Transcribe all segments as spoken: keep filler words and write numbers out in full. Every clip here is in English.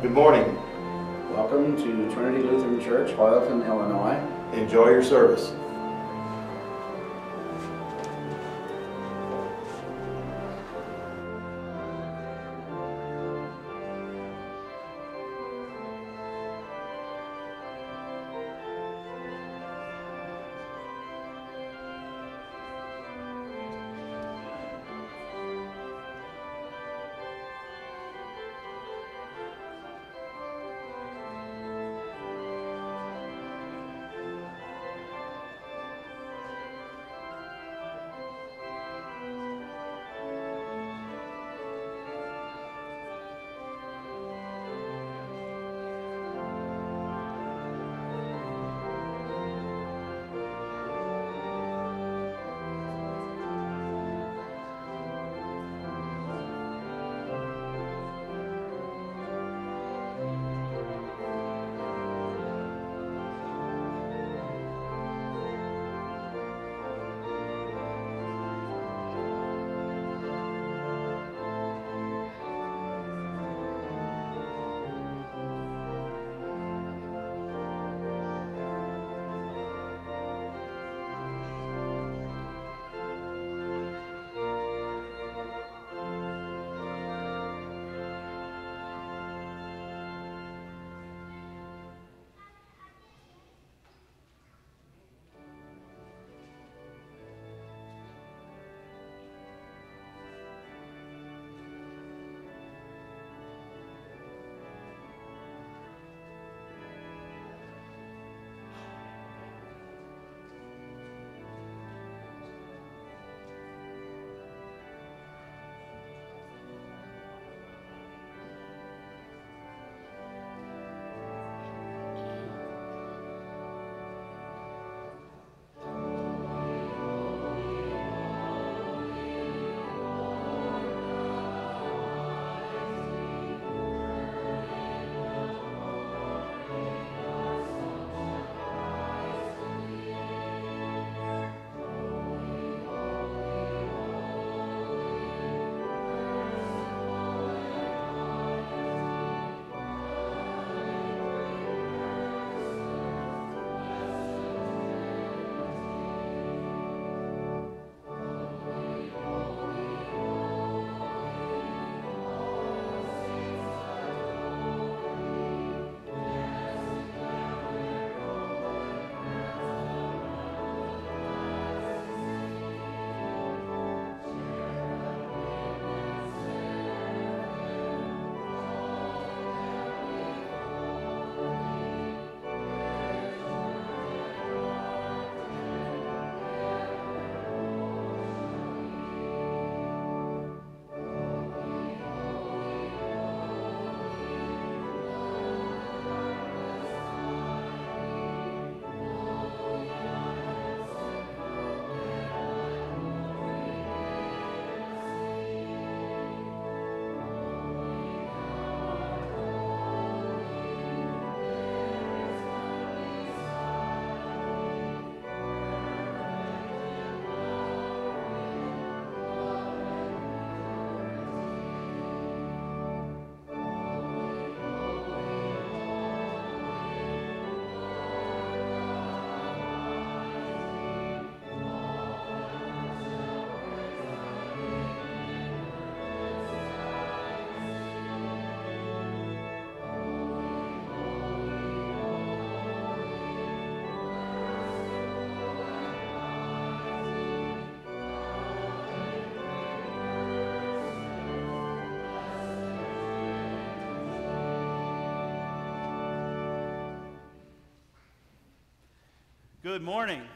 Good morning. Welcome to Trinity Lutheran Church, Hoyleton, Illinois. Enjoy your service. Good morning. Good morning.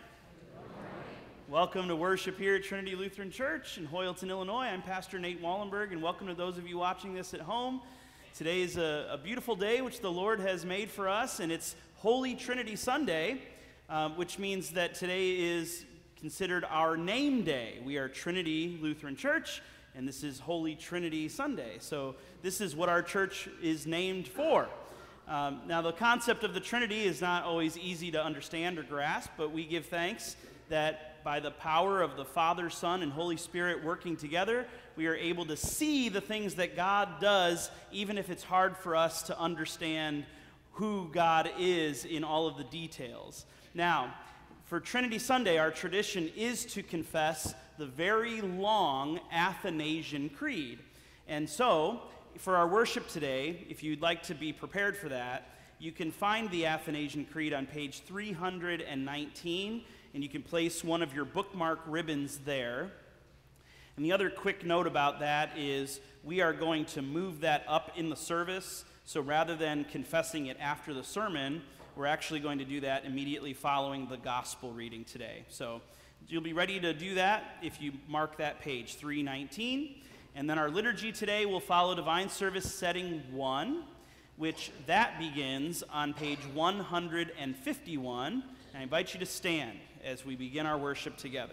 Welcome to worship here at Trinity Lutheran Church in Hoyleton, Illinois. I'm Pastor Nate Wallenberg, and welcome to those of you watching this at home. Today is a, a beautiful day which the Lord has made for us, and it's Holy Trinity Sunday, uh, which means that today is considered our name day. We are Trinity Lutheran Church, and this is Holy Trinity Sunday. So this is what our church is named for. Um, now, the concept of the Trinity is not always easy to understand or grasp, but we give thanks that by the power of the Father, Son, and Holy Spirit working together, we are able to see the things that God does, even if it's hard for us to understand who God is in all of the details. Now, for Trinity Sunday, our tradition is to confess the very long Athanasian Creed. And so, for our worship today, if you'd like to be prepared for that, you can find the Athanasian Creed on page three hundred nineteen, and you can place one of your bookmark ribbons there. And the other quick note about that is we are going to move that up in the service, so rather than confessing it after the sermon, we're actually going to do that immediately following the gospel reading today. So you'll be ready to do that if you mark that page, three nineteen. And then our liturgy today will follow Divine Service Setting one, which that begins on page one hundred fifty-one. And I invite you to stand as we begin our worship together.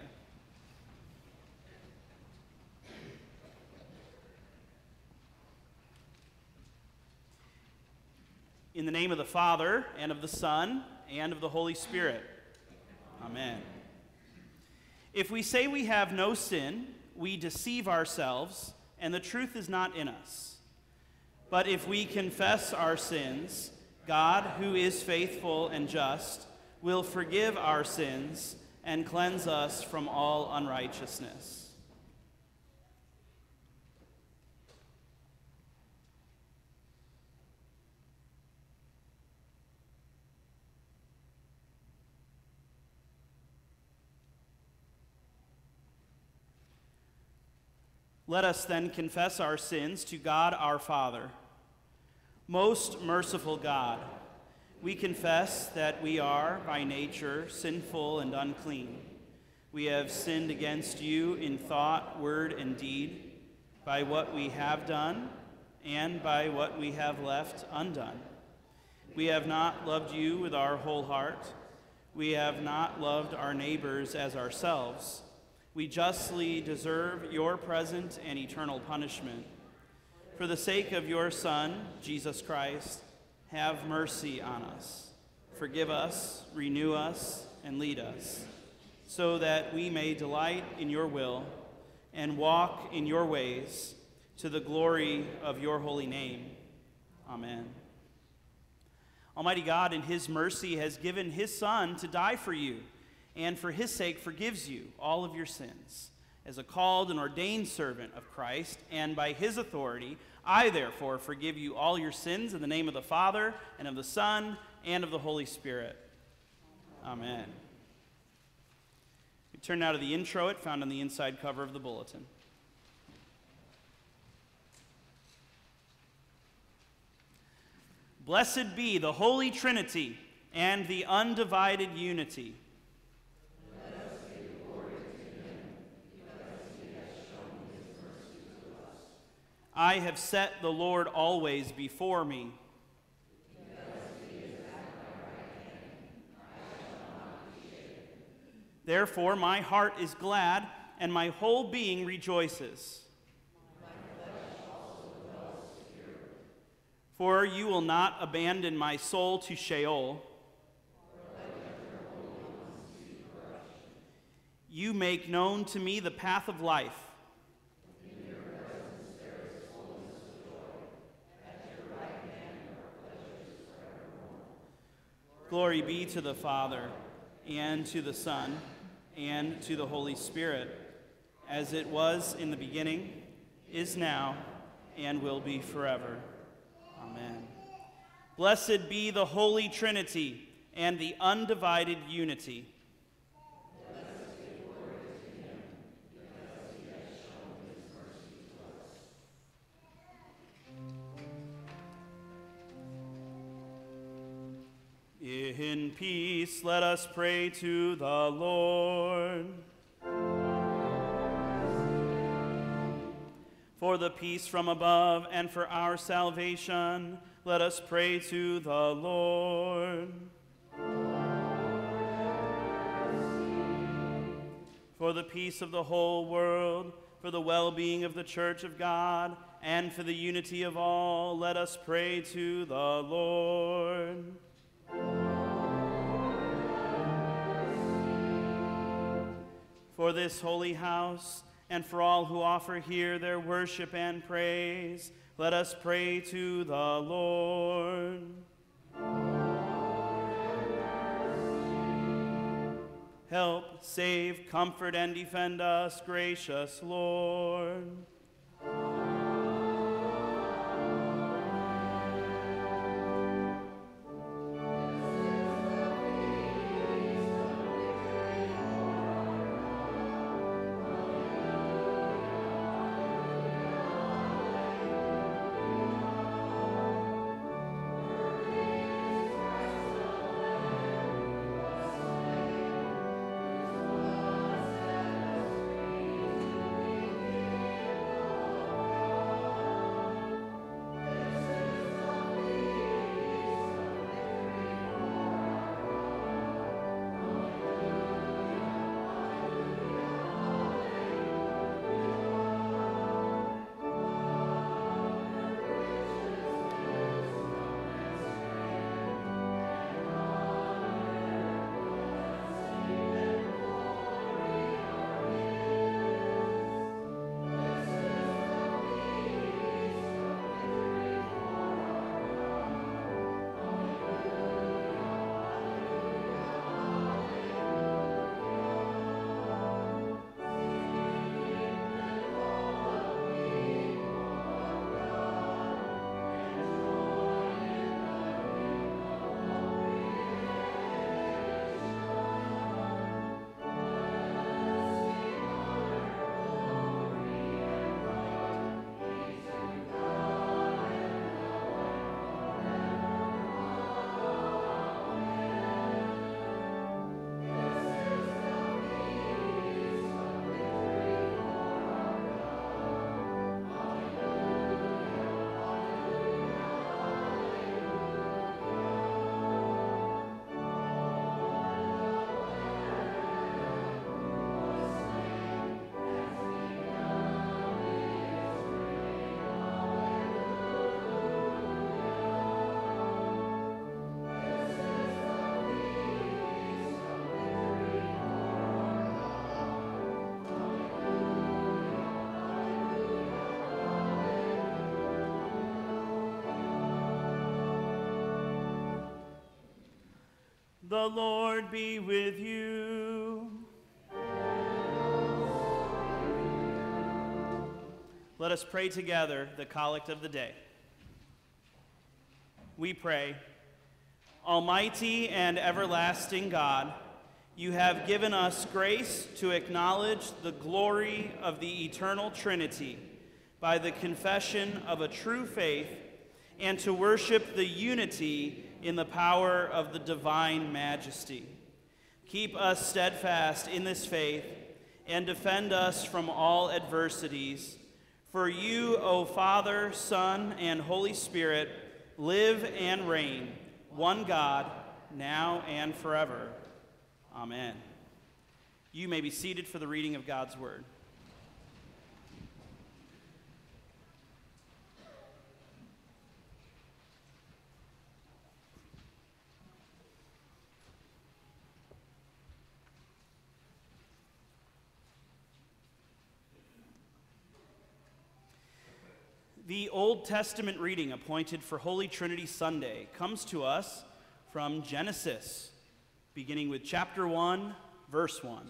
In the name of the Father, and of the Son, and of the Holy Spirit. Amen. If we say we have no sin, we deceive ourselves, and the truth is not in us. But if we confess our sins, God, who is faithful and just, will forgive our sins and cleanse us from all unrighteousness. Let us then confess our sins to God our Father. Most merciful God, we confess that we are, by nature, sinful and unclean. We have sinned against you in thought, word, and deed, by what we have done and by what we have left undone. We have not loved you with our whole heart. We have not loved our neighbors as ourselves. We justly deserve your present and eternal punishment. For the sake of your Son, Jesus Christ, have mercy on us. Forgive us, renew us, and lead us, so that we may delight in your will and walk in your ways to the glory of your holy name. Amen. Almighty God, in his mercy, has given his Son to die for you, and for his sake forgives you all of your sins. As a called and ordained servant of Christ, and by his authority, I therefore forgive you all your sins in the name of the Father, and of the Son, and of the Holy Spirit. Amen. We turn now to the introit found on the inside cover of the bulletin. Blessed be the Holy Trinity and the undivided unity. I have set the Lord always before me. Therefore my heart is glad, and my whole being rejoices. For you will not abandon my soul to Sheol. You make known to me the path of life. Glory be to the Father, and to the Son, and to the Holy Spirit, as it was in the beginning, is now, and will be forever. Amen. Blessed be the Holy Trinity and the undivided unity. In peace, let us pray to the Lord. For the peace from above and for our salvation, let us pray to the Lord. For the peace of the whole world, for the well-being of the Church of God, and for the unity of all, let us pray to the Lord. for this holy house, and for all who offer here their worship and praise, let us pray to the Lord. Help, save, comfort, and defend us, gracious Lord. The Lord be with you. Let us pray together the collect of the day. We pray, Almighty and everlasting God, you have given us grace to acknowledge the glory of the eternal Trinity by the confession of a true faith and to worship the unity in the power of the divine majesty. Keep us steadfast in this faith and defend us from all adversities. For you, O Father, Son, and Holy Spirit, live and reign, one God, now and forever. Amen. You may be seated for the reading of God's word. The Old Testament reading appointed for Holy Trinity Sunday comes to us from Genesis, beginning with chapter one, verse one.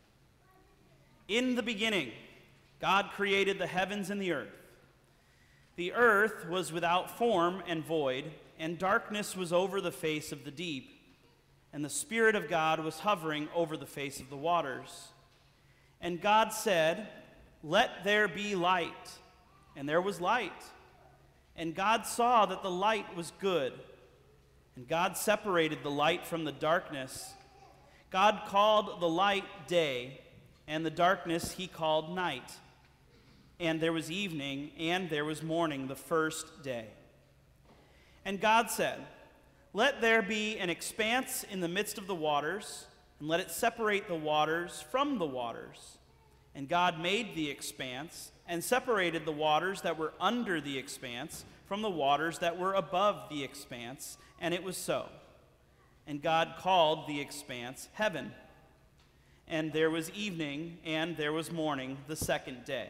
In the beginning, God created the heavens and the earth. The earth was without form and void, and darkness was over the face of the deep, and the Spirit of God was hovering over the face of the waters. And God said, "Let there be light." And there was light. And God saw that the light was good. And God separated the light from the darkness. God called the light day, and the darkness he called night. And there was evening, and there was morning the first day. And God said, "Let there be an expanse in the midst of the waters, and let it separate the waters from the waters." And God made the expanse, and separated the waters that were under the expanse from the waters that were above the expanse, and it was so. And God called the expanse heaven. And there was evening, and there was morning, the second day.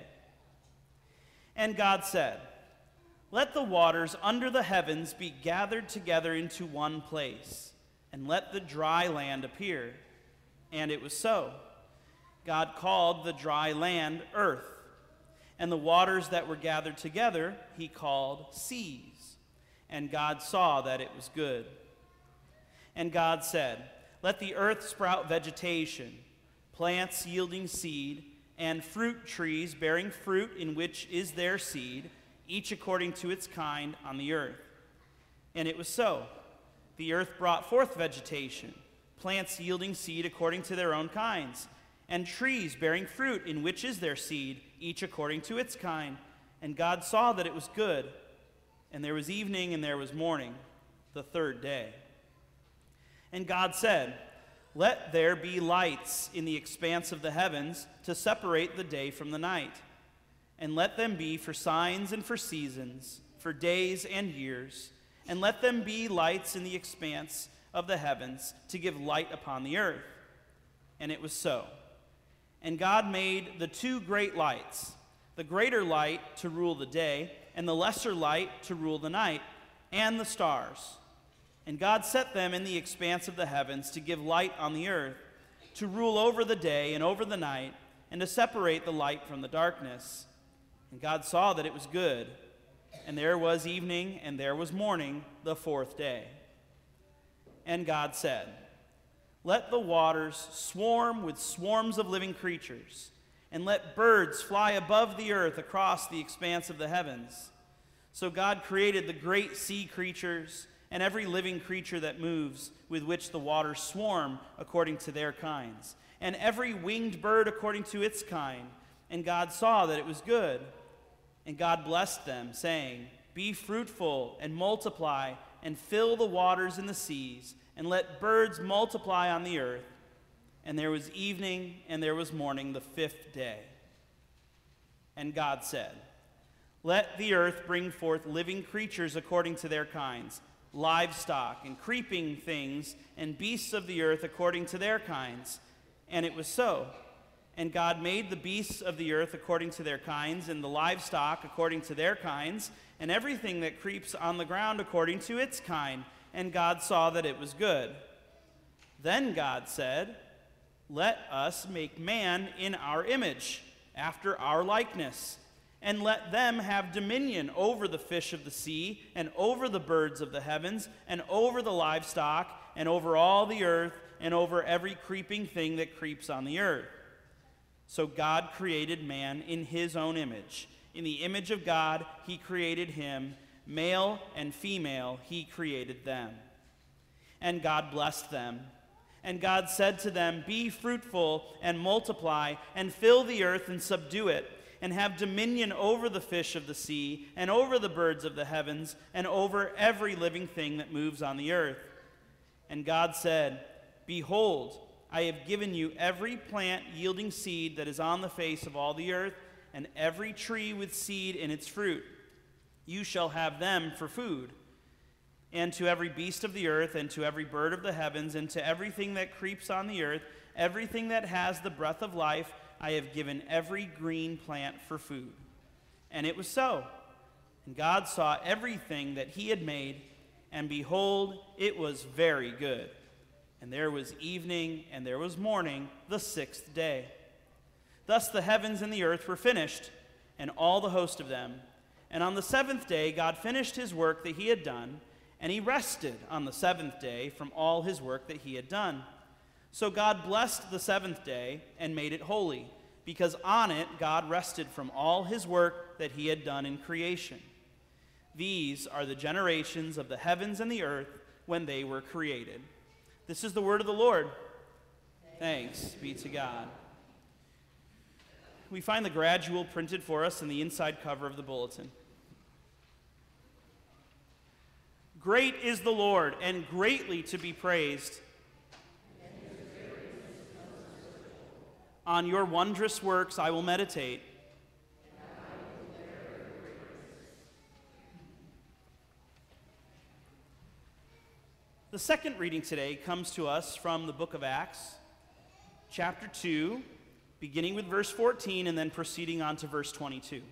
And God said, "Let the waters under the heavens be gathered together into one place, and let the dry land appear." And it was so. God called the dry land earth, and the waters that were gathered together he called seas. And God saw that it was good. And God said, "Let the earth sprout vegetation, plants yielding seed, and fruit trees bearing fruit in which is their seed, each according to its kind on the earth." And it was so. The earth brought forth vegetation, plants yielding seed according to their own kinds, and trees bearing fruit in which is their seed, each according to its kind. And God saw that it was good. And there was evening and there was morning, the third day. And God said, "Let there be lights in the expanse of the heavens to separate the day from the night, and let them be for signs and for seasons, for days and years, and let them be lights in the expanse of the heavens to give light upon the earth." And it was so. And God made the two great lights, the greater light to rule the day, and the lesser light to rule the night, and the stars. And God set them in the expanse of the heavens to give light on the earth, to rule over the day and over the night, and to separate the light from the darkness. And God saw that it was good. And there was evening and there was morning, the fourth day. And God said, "Let the waters swarm with swarms of living creatures, and let birds fly above the earth across the expanse of the heavens." So God created the great sea creatures and every living creature that moves, with which the waters swarm according to their kinds, and every winged bird according to its kind. And God saw that it was good. And God blessed them, saying, "Be fruitful and multiply, and fill the waters in the seas, and let birds multiply on the earth." And there was evening and there was morning, the fifth day. And God said, "Let the earth bring forth living creatures according to their kinds, livestock and creeping things, and beasts of the earth according to their kinds." And it was so. And God made the beasts of the earth according to their kinds, and the livestock according to their kinds, and everything that creeps on the ground according to its kind. And God saw that it was good. Then God said, "Let us make man in our image, after our likeness, and let them have dominion over the fish of the sea, and over the birds of the heavens, and over the livestock, and over all the earth, and over every creeping thing that creeps on the earth." So God created man in his own image. In the image of God he created him. Male and female he created them. And God blessed them. And God said to them, "Be fruitful and multiply, and fill the earth and subdue it, and have dominion over the fish of the sea, and over the birds of the heavens, and over every living thing that moves on the earth." And God said, "Behold, I have given you every plant yielding seed that is on the face of all the earth, and every tree with seed in its fruit. You shall have them for food. And to every beast of the earth, and to every bird of the heavens, and to everything that creeps on the earth, everything that has the breath of life, I have given every green plant for food." And it was so. And God saw everything that he had made, and behold, it was very good. And there was evening and there was morning, the sixth day. Thus the heavens and the earth were finished, and all the host of them. And on the seventh day God finished his work that he had done, and he rested on the seventh day from all his work that he had done. So God blessed the seventh day and made it holy, because on it God rested from all his work that he had done in creation. These are the generations of the heavens and the earth when they were created. This is the word of the Lord. Thanks be to God. We find the gradual printed for us in the inside cover of the bulletin. Great is the Lord, and greatly to be praised. On your wondrous works I will meditate. The second reading today comes to us from the book of Acts, chapter two, beginning with verse fourteen and then proceeding on to verse twenty-two.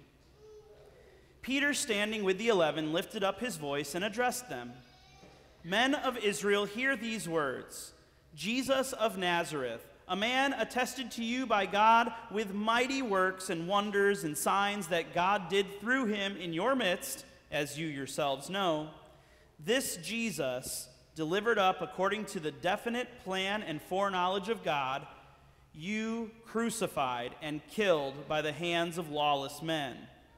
Peter, standing with the eleven, lifted up his voice and addressed them. Men of Israel, hear these words. Jesus of Nazareth, a man attested to you by God with mighty works and wonders and signs that God did through him in your midst, as you yourselves know. This Jesus, delivered up according to the definite plan and foreknowledge of God, you crucified and killed by the hands of lawless men.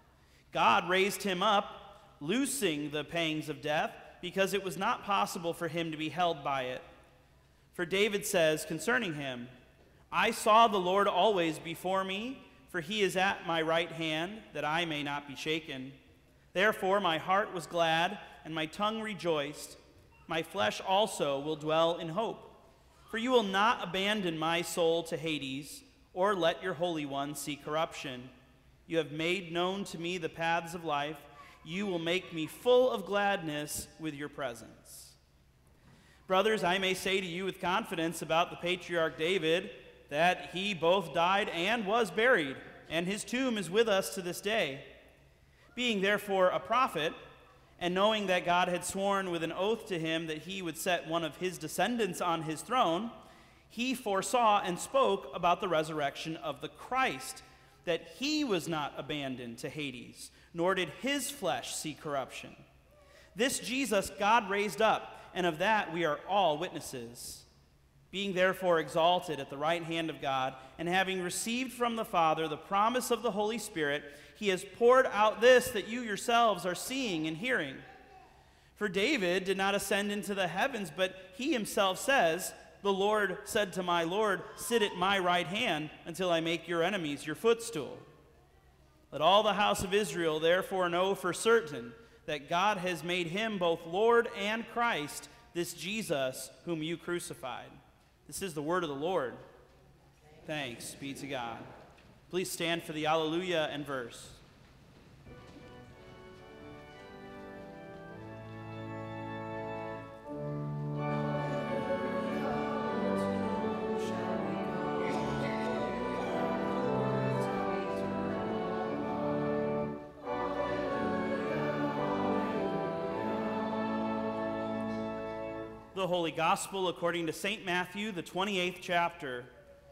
God raised him up, loosing the pangs of death, because it was not possible for him to be held by it. For David says concerning him, I saw the Lord always before me, for he is at my right hand, that I may not be shaken. Therefore my heart was glad, and my tongue rejoiced. My flesh also will dwell in hope. For you will not abandon my soul to Hades, or let your Holy One see corruption. You have made known to me the paths of life. You will make me full of gladness with your presence. Brothers, I may say to you with confidence about the patriarch David that he both died and was buried, and his tomb is with us to this day. Being therefore a prophet, and knowing that God had sworn with an oath to him that he would set one of his descendants on his throne, he foresaw and spoke about the resurrection of the Christ, that he was not abandoned to Hades, nor did his flesh see corruption. This Jesus God raised up, and of that we are all witnesses. Being therefore exalted at the right hand of God, and having received from the Father the promise of the Holy Spirit, he has poured out this that you yourselves are seeing and hearing. For David did not ascend into the heavens, but he himself says, the Lord said to my Lord, sit at my right hand until I make your enemies your footstool. Let all the house of Israel therefore know for certain that God has made him both Lord and Christ, this Jesus whom you crucified. This is the word of the Lord. Thanks be to God. Please stand for the Alleluia and verse. The Holy Gospel according to Saint Matthew, the twenty-eighth chapter.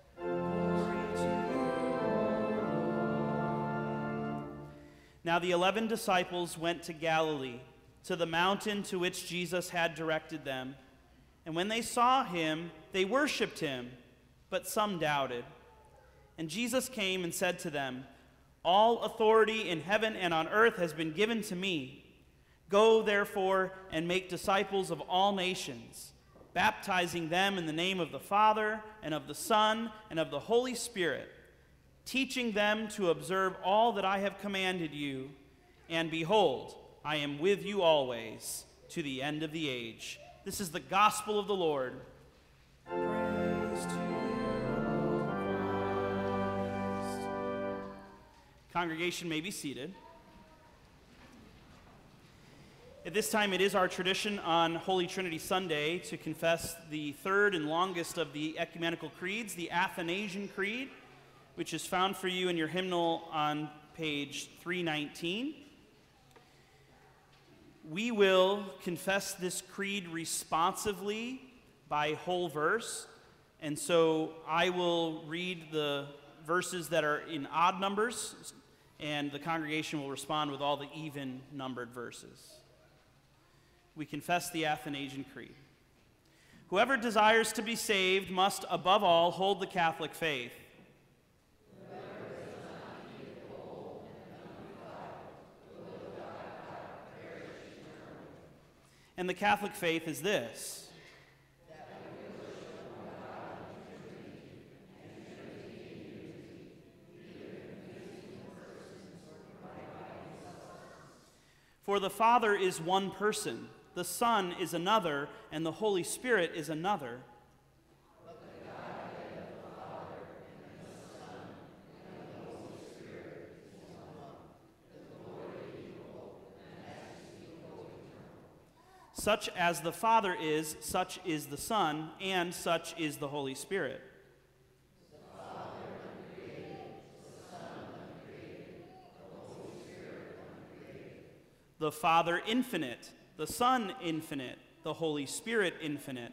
Now the eleven disciples went to Galilee, to the mountain to which Jesus had directed them. And when they saw him, they worshipped him, but some doubted. And Jesus came and said to them, all authority in heaven and on earth has been given to me. Go, therefore, and make disciples of all nations, baptizing them in the name of the Father, and of the Son, and of the Holy Spirit, teaching them to observe all that I have commanded you. And behold, I am with you always, to the end of the age. This is the gospel of the Lord. Praise to you, Christ. Congregation may be seated. At this time, it is our tradition on Holy Trinity Sunday to confess the third and longest of the ecumenical creeds, the Athanasian Creed, which is found for you in your hymnal on page three nineteen. We will confess this creed responsively by whole verse, and so I will read the verses that are in odd numbers, and the congregation will respond with all the even-numbered verses. We confess the Athanasian Creed. Whoever desires to be saved must, above all, hold the Catholic faith. And the Catholic faith is this: for the Father is one person, the Son is another, and the Holy Spirit is another. But the Godhead of the Father, and the Son, and the Holy Spirit is one, the glory equal, and majesty co-eternal. Such as the Father is, such is the Son, and such is the Holy Spirit. the Father infinite, the Son infinite, the Holy Spirit infinite.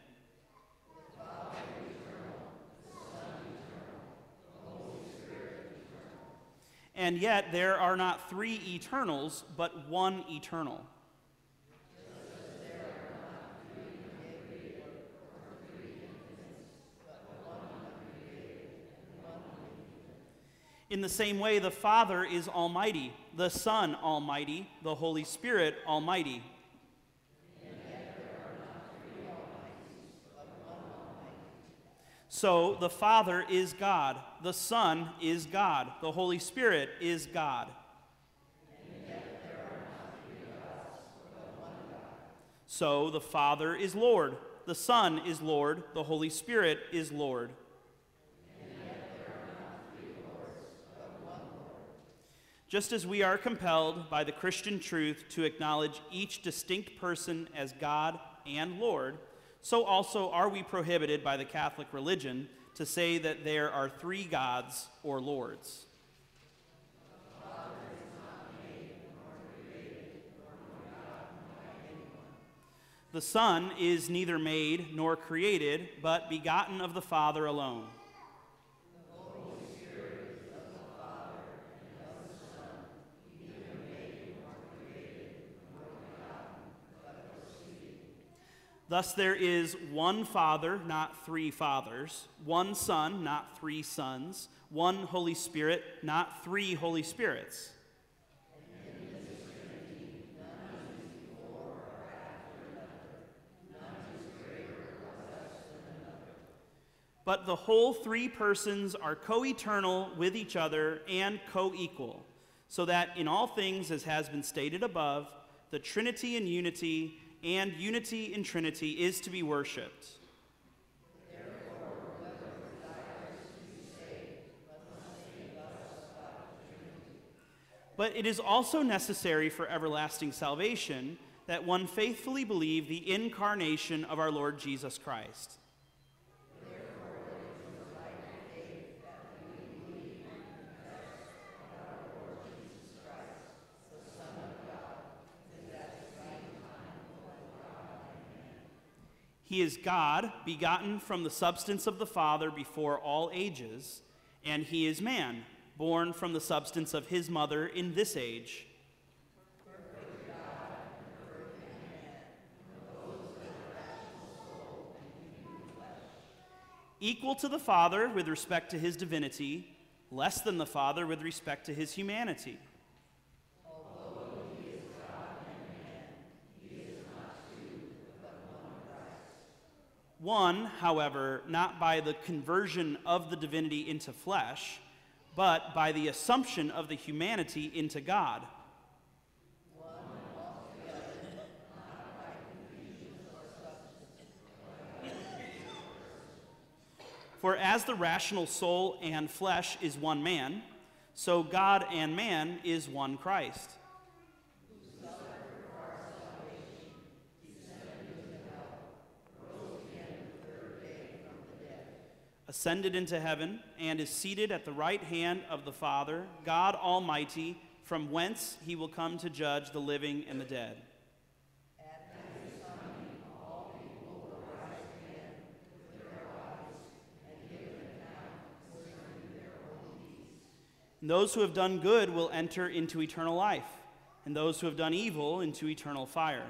And yet there are not three eternals, but one eternal. In the same way, the Father is almighty, the Son almighty, the Holy Spirit almighty. So the Father is God, the Son is God, the Holy Spirit is God. So the Father is Lord, the Son is Lord, the Holy Spirit is Lord. Just as we are compelled by the Christian truth to acknowledge each distinct person as God and Lord, so also are we prohibited by the Catholic religion to say that there are three gods or lords. The Son is neither made nor created, but begotten of the Father alone. Thus there is one Father, not three fathers, one Son, not three sons, one Holy Spirit, not three Holy Spirits. But the whole three persons are co-eternal with each other and co-equal, so that in all things, as has been stated above, the Trinity in unity and unity in Trinity is to be worshipped. But it is also necessary for everlasting salvation that one faithfully believe the incarnation of our Lord Jesus Christ. He is God, begotten from the substance of the Father before all ages, and he is man, born from the substance of his mother in this age. Equal to the Father with respect to his divinity, less than the Father with respect to his humanity. One, however, not by the conversion of the divinity into flesh, but by the assumption of the humanity into God. For as the rational soul and flesh is one man, so God and man is one Christ. Ascended into heaven, and is seated at the right hand of the Father, God Almighty, from whence he will come to judge the living and the dead. And those who have done good will enter into eternal life, and those who have done evil into eternal fire.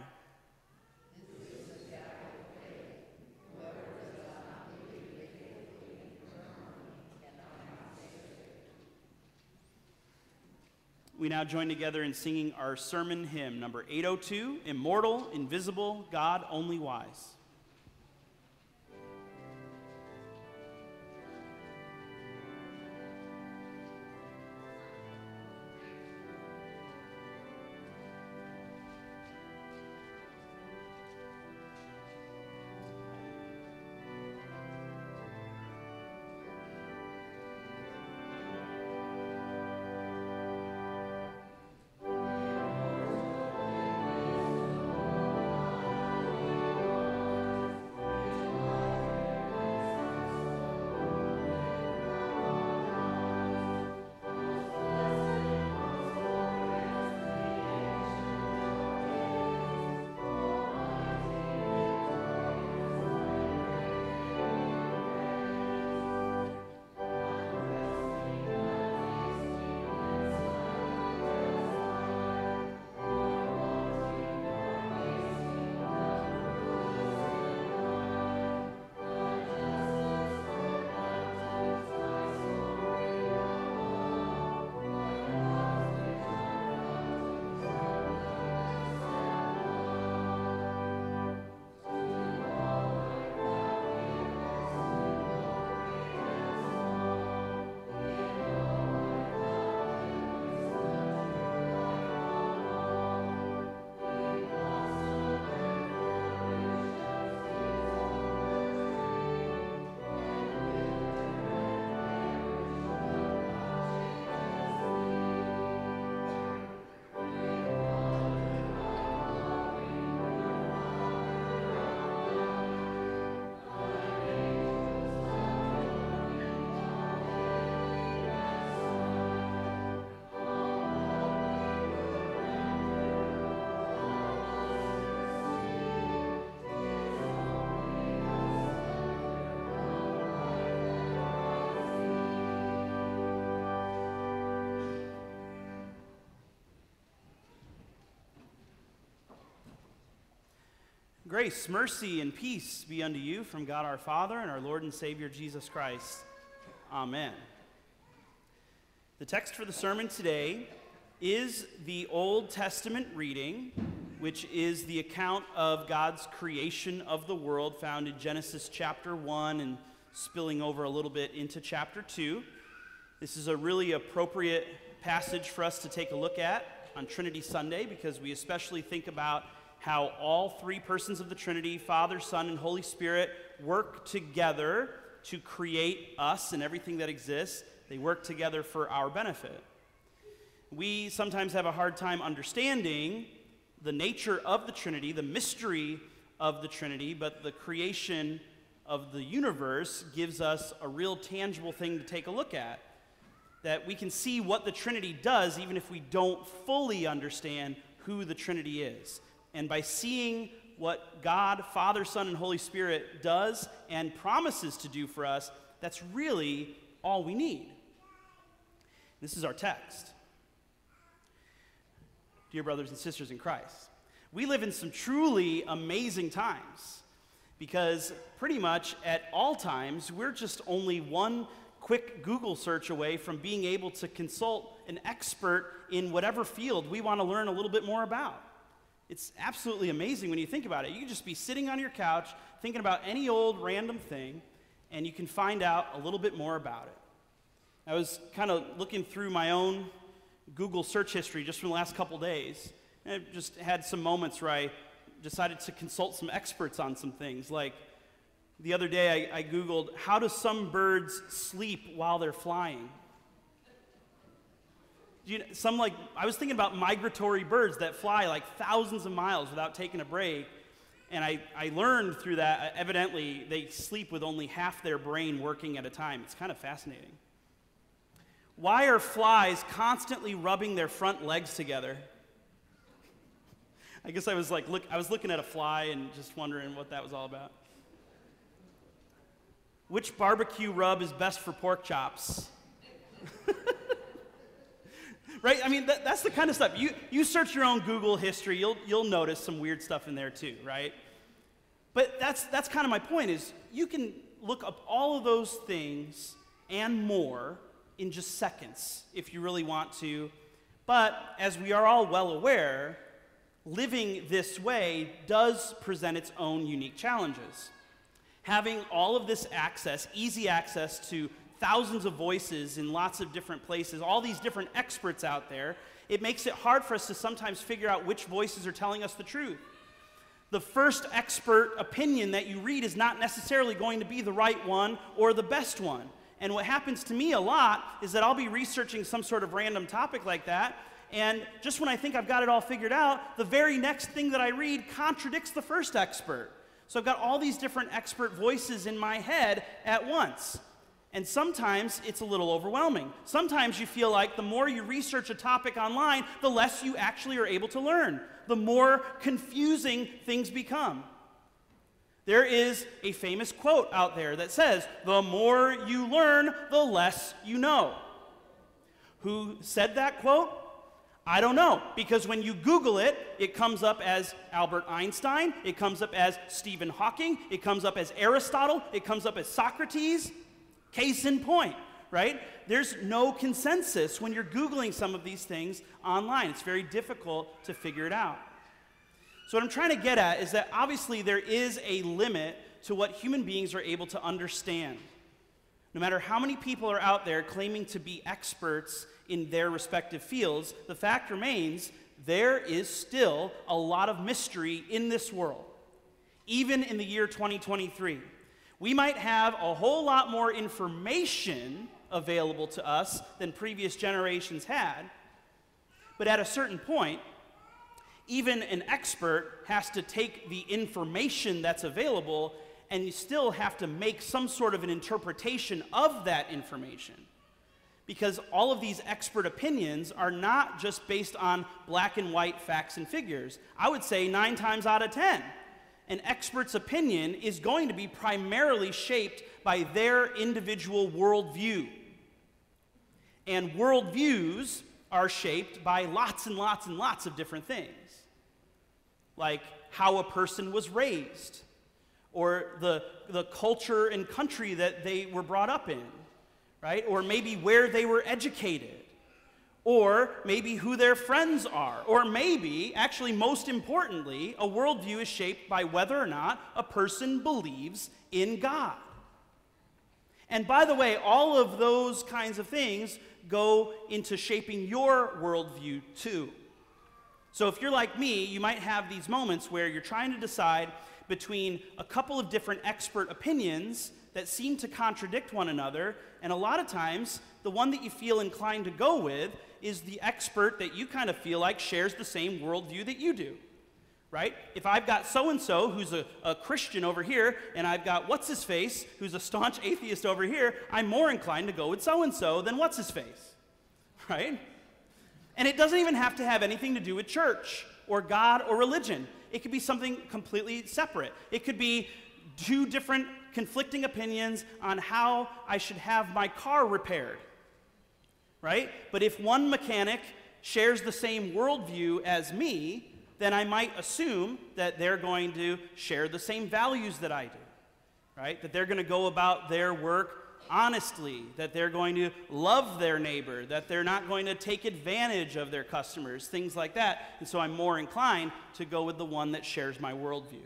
We now join together in singing our sermon hymn, number eight oh two, Immortal, Invisible, God Only Wise. Thank Grace, mercy, and peace be unto you from God our Father and our Lord and Savior Jesus Christ. Amen. The text for the sermon today is the Old Testament reading, which is the account of God's creation of the world found in Genesis chapter one and spilling over a little bit into chapter two. This is a really appropriate passage for us to take a look at on Trinity Sunday because we especially think about how all three persons of the Trinity, Father, Son, and Holy Spirit, work together to create us and everything that exists. They work together for our benefit. We sometimes have a hard time understanding the nature of the Trinity, the mystery of the Trinity, but the creation of the universe gives us a real tangible thing to take a look at. That we can see what the Trinity does even if we don't fully understand who the Trinity is. And by seeing what God, Father, Son, and Holy Spirit does and promises to do for us, that's really all we need. This is our text. Dear brothers and sisters in Christ, we live in some truly amazing times because pretty much at all times, we're just only one quick Google search away from being able to consult an expert in whatever field we want to learn a little bit more about. It's absolutely amazing when you think about it. You can just be sitting on your couch thinking about any old random thing, and you can find out a little bit more about it. I was kind of looking through my own Google search history just from the last couple days, and I just had some moments where I decided to consult some experts on some things. Like the other day I, I Googled, how do some birds sleep while they're flying? You know, some like, I was thinking about migratory birds that fly like thousands of miles without taking a break, and I, I learned through that, uh, evidently, they sleep with only half their brain working at a time. It's kind of fascinating. Why are flies constantly rubbing their front legs together? I guess I was like, look, I was looking at a fly and just wondering what that was all about. Which barbecue rub is best for pork chops? Right? I mean, that, that's the kind of stuff. You, you search your own Google history, you'll, you'll notice some weird stuff in there too, right? But that's, that's kind of my point is you can look up all of those things and more in just seconds if you really want to. But as we are all well aware, living this way does present its own unique challenges. Having all of this access, easy access to thousands of voices in lots of different places, all these different experts out there, it makes it hard for us to sometimes figure out which voices are telling us the truth. The first expert opinion that you read is not necessarily going to be the right one or the best one. And what happens to me a lot is that I'll be researching some sort of random topic like that, and just when I think I've got it all figured out, the very next thing that I read contradicts the first expert. So I've got all these different expert voices in my head at once. And sometimes it's a little overwhelming. Sometimes you feel like the more you research a topic online, the less you actually are able to learn. The more confusing things become. There is a famous quote out there that says, "The more you learn, the less you know." Who said that quote? I don't know, because when you Google it, it comes up as Albert Einstein, it comes up as Stephen Hawking, it comes up as Aristotle, it comes up as Socrates. Case in point, right? There's no consensus when you're Googling some of these things online. It's very difficult to figure it out. So what I'm trying to get at is that obviously there is a limit to what human beings are able to understand. No matter how many people are out there claiming to be experts in their respective fields, the fact remains there is still a lot of mystery in this world, even in the year twenty twenty-three. We might have a whole lot more information available to us than previous generations had, but at a certain point, even an expert has to take the information that's available and you still have to make some sort of an interpretation of that information. Because all of these expert opinions are not just based on black and white facts and figures. I would say nine times out of ten, an expert's opinion is going to be primarily shaped by their individual worldview. And worldviews are shaped by lots and lots and lots of different things. Like how a person was raised, or the, the culture and country that they were brought up in, right? Or maybe where they were educated, or maybe who their friends are, or maybe, actually most importantly, a worldview is shaped by whether or not a person believes in God. And by the way, all of those kinds of things go into shaping your worldview too. So if you're like me, you might have these moments where you're trying to decide between a couple of different expert opinions that seem to contradict one another, and a lot of times, the one that you feel inclined to go with is the expert that you kind of feel like shares the same worldview that you do, right? If I've got so-and-so who's a, a Christian over here, and I've got what's-his-face who's a staunch atheist over here, I'm more inclined to go with so-and-so than what's-his-face, right? And it doesn't even have to have anything to do with church or God or religion. It could be something completely separate. It could be two different conflicting opinions on how I should have my car repaired, right? But if one mechanic shares the same worldview as me, then I might assume that they're going to share the same values that I do, right? That they're going to go about their work honestly, that they're going to love their neighbor, that they're not going to take advantage of their customers, things like that. And so I'm more inclined to go with the one that shares my worldview.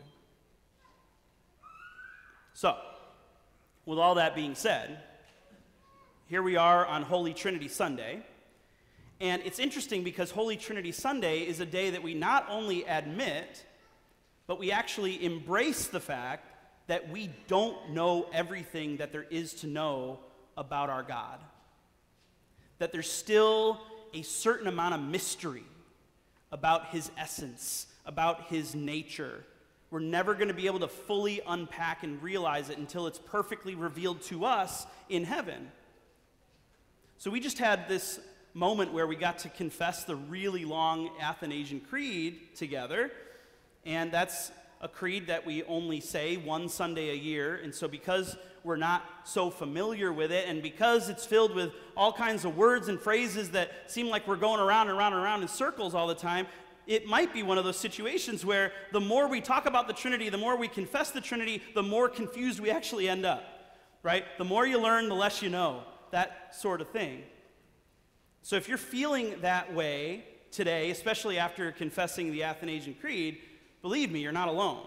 So, with all that being said, here we are on Holy Trinity Sunday. And it's interesting because Holy Trinity Sunday is a day that we not only admit, but we actually embrace the fact that we don't know everything that there is to know about our God. That there's still a certain amount of mystery about his essence, about his nature. We're never going to be able to fully unpack and realize it until it's perfectly revealed to us in heaven. So we just had this moment where we got to confess the really long Athanasian Creed together, and that's a creed that we only say one Sunday a year. And so because we're not so familiar with it, and because it's filled with all kinds of words and phrases that seem like we're going around and around and around in circles all the time, it might be one of those situations where the more we talk about the Trinity, the more we confess the Trinity, the more confused we actually end up, right? The more you learn, the less you know, that sort of thing. So if you're feeling that way today, especially after confessing the Athanasian Creed, believe me, you're not alone.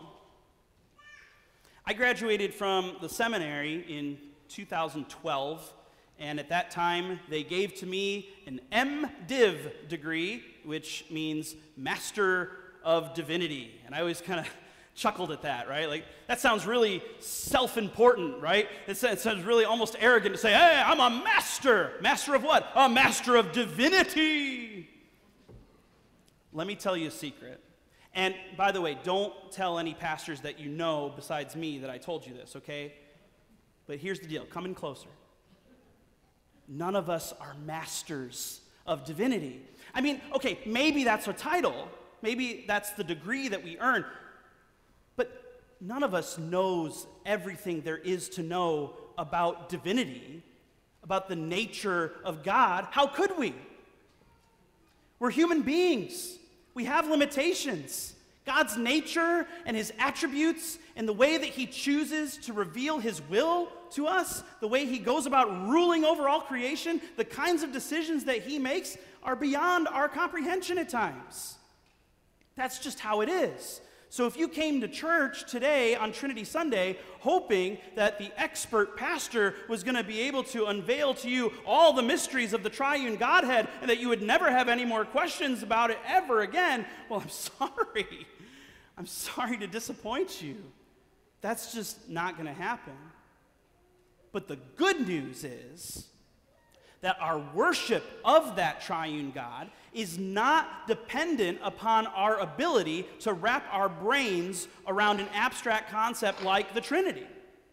I graduated from the seminary in two thousand twelve, and at that time, they gave to me an M Div degree, which means Master of Divinity. And I always kind of chuckled at that, right? Like, that sounds really self-important, right? It sounds really almost arrogant to say, hey, I'm a master. Master of what? A master of divinity. Let me tell you a secret. And by the way, don't tell any pastors that you know besides me that I told you this, okay? But here's the deal. Come in closer. None of us are masters of divinity. I mean, okay, maybe that's a title. Maybe that's the degree that we earn. But none of us knows everything there is to know about divinity, about the nature of God. How could we? We're human beings. We have limitations. God's nature and his attributes and the way that he chooses to reveal his will to us, the way he goes about ruling over all creation, the kinds of decisions that he makes are beyond our comprehension at times. That's just how it is. So if you came to church today on Trinity Sunday hoping that the expert pastor was going to be able to unveil to you all the mysteries of the triune Godhead and that you would never have any more questions about it ever again, well, I'm sorry. I'm sorry to disappoint you. That's just not going to happen. But the good news is that our worship of that triune God is not dependent upon our ability to wrap our brains around an abstract concept like the Trinity.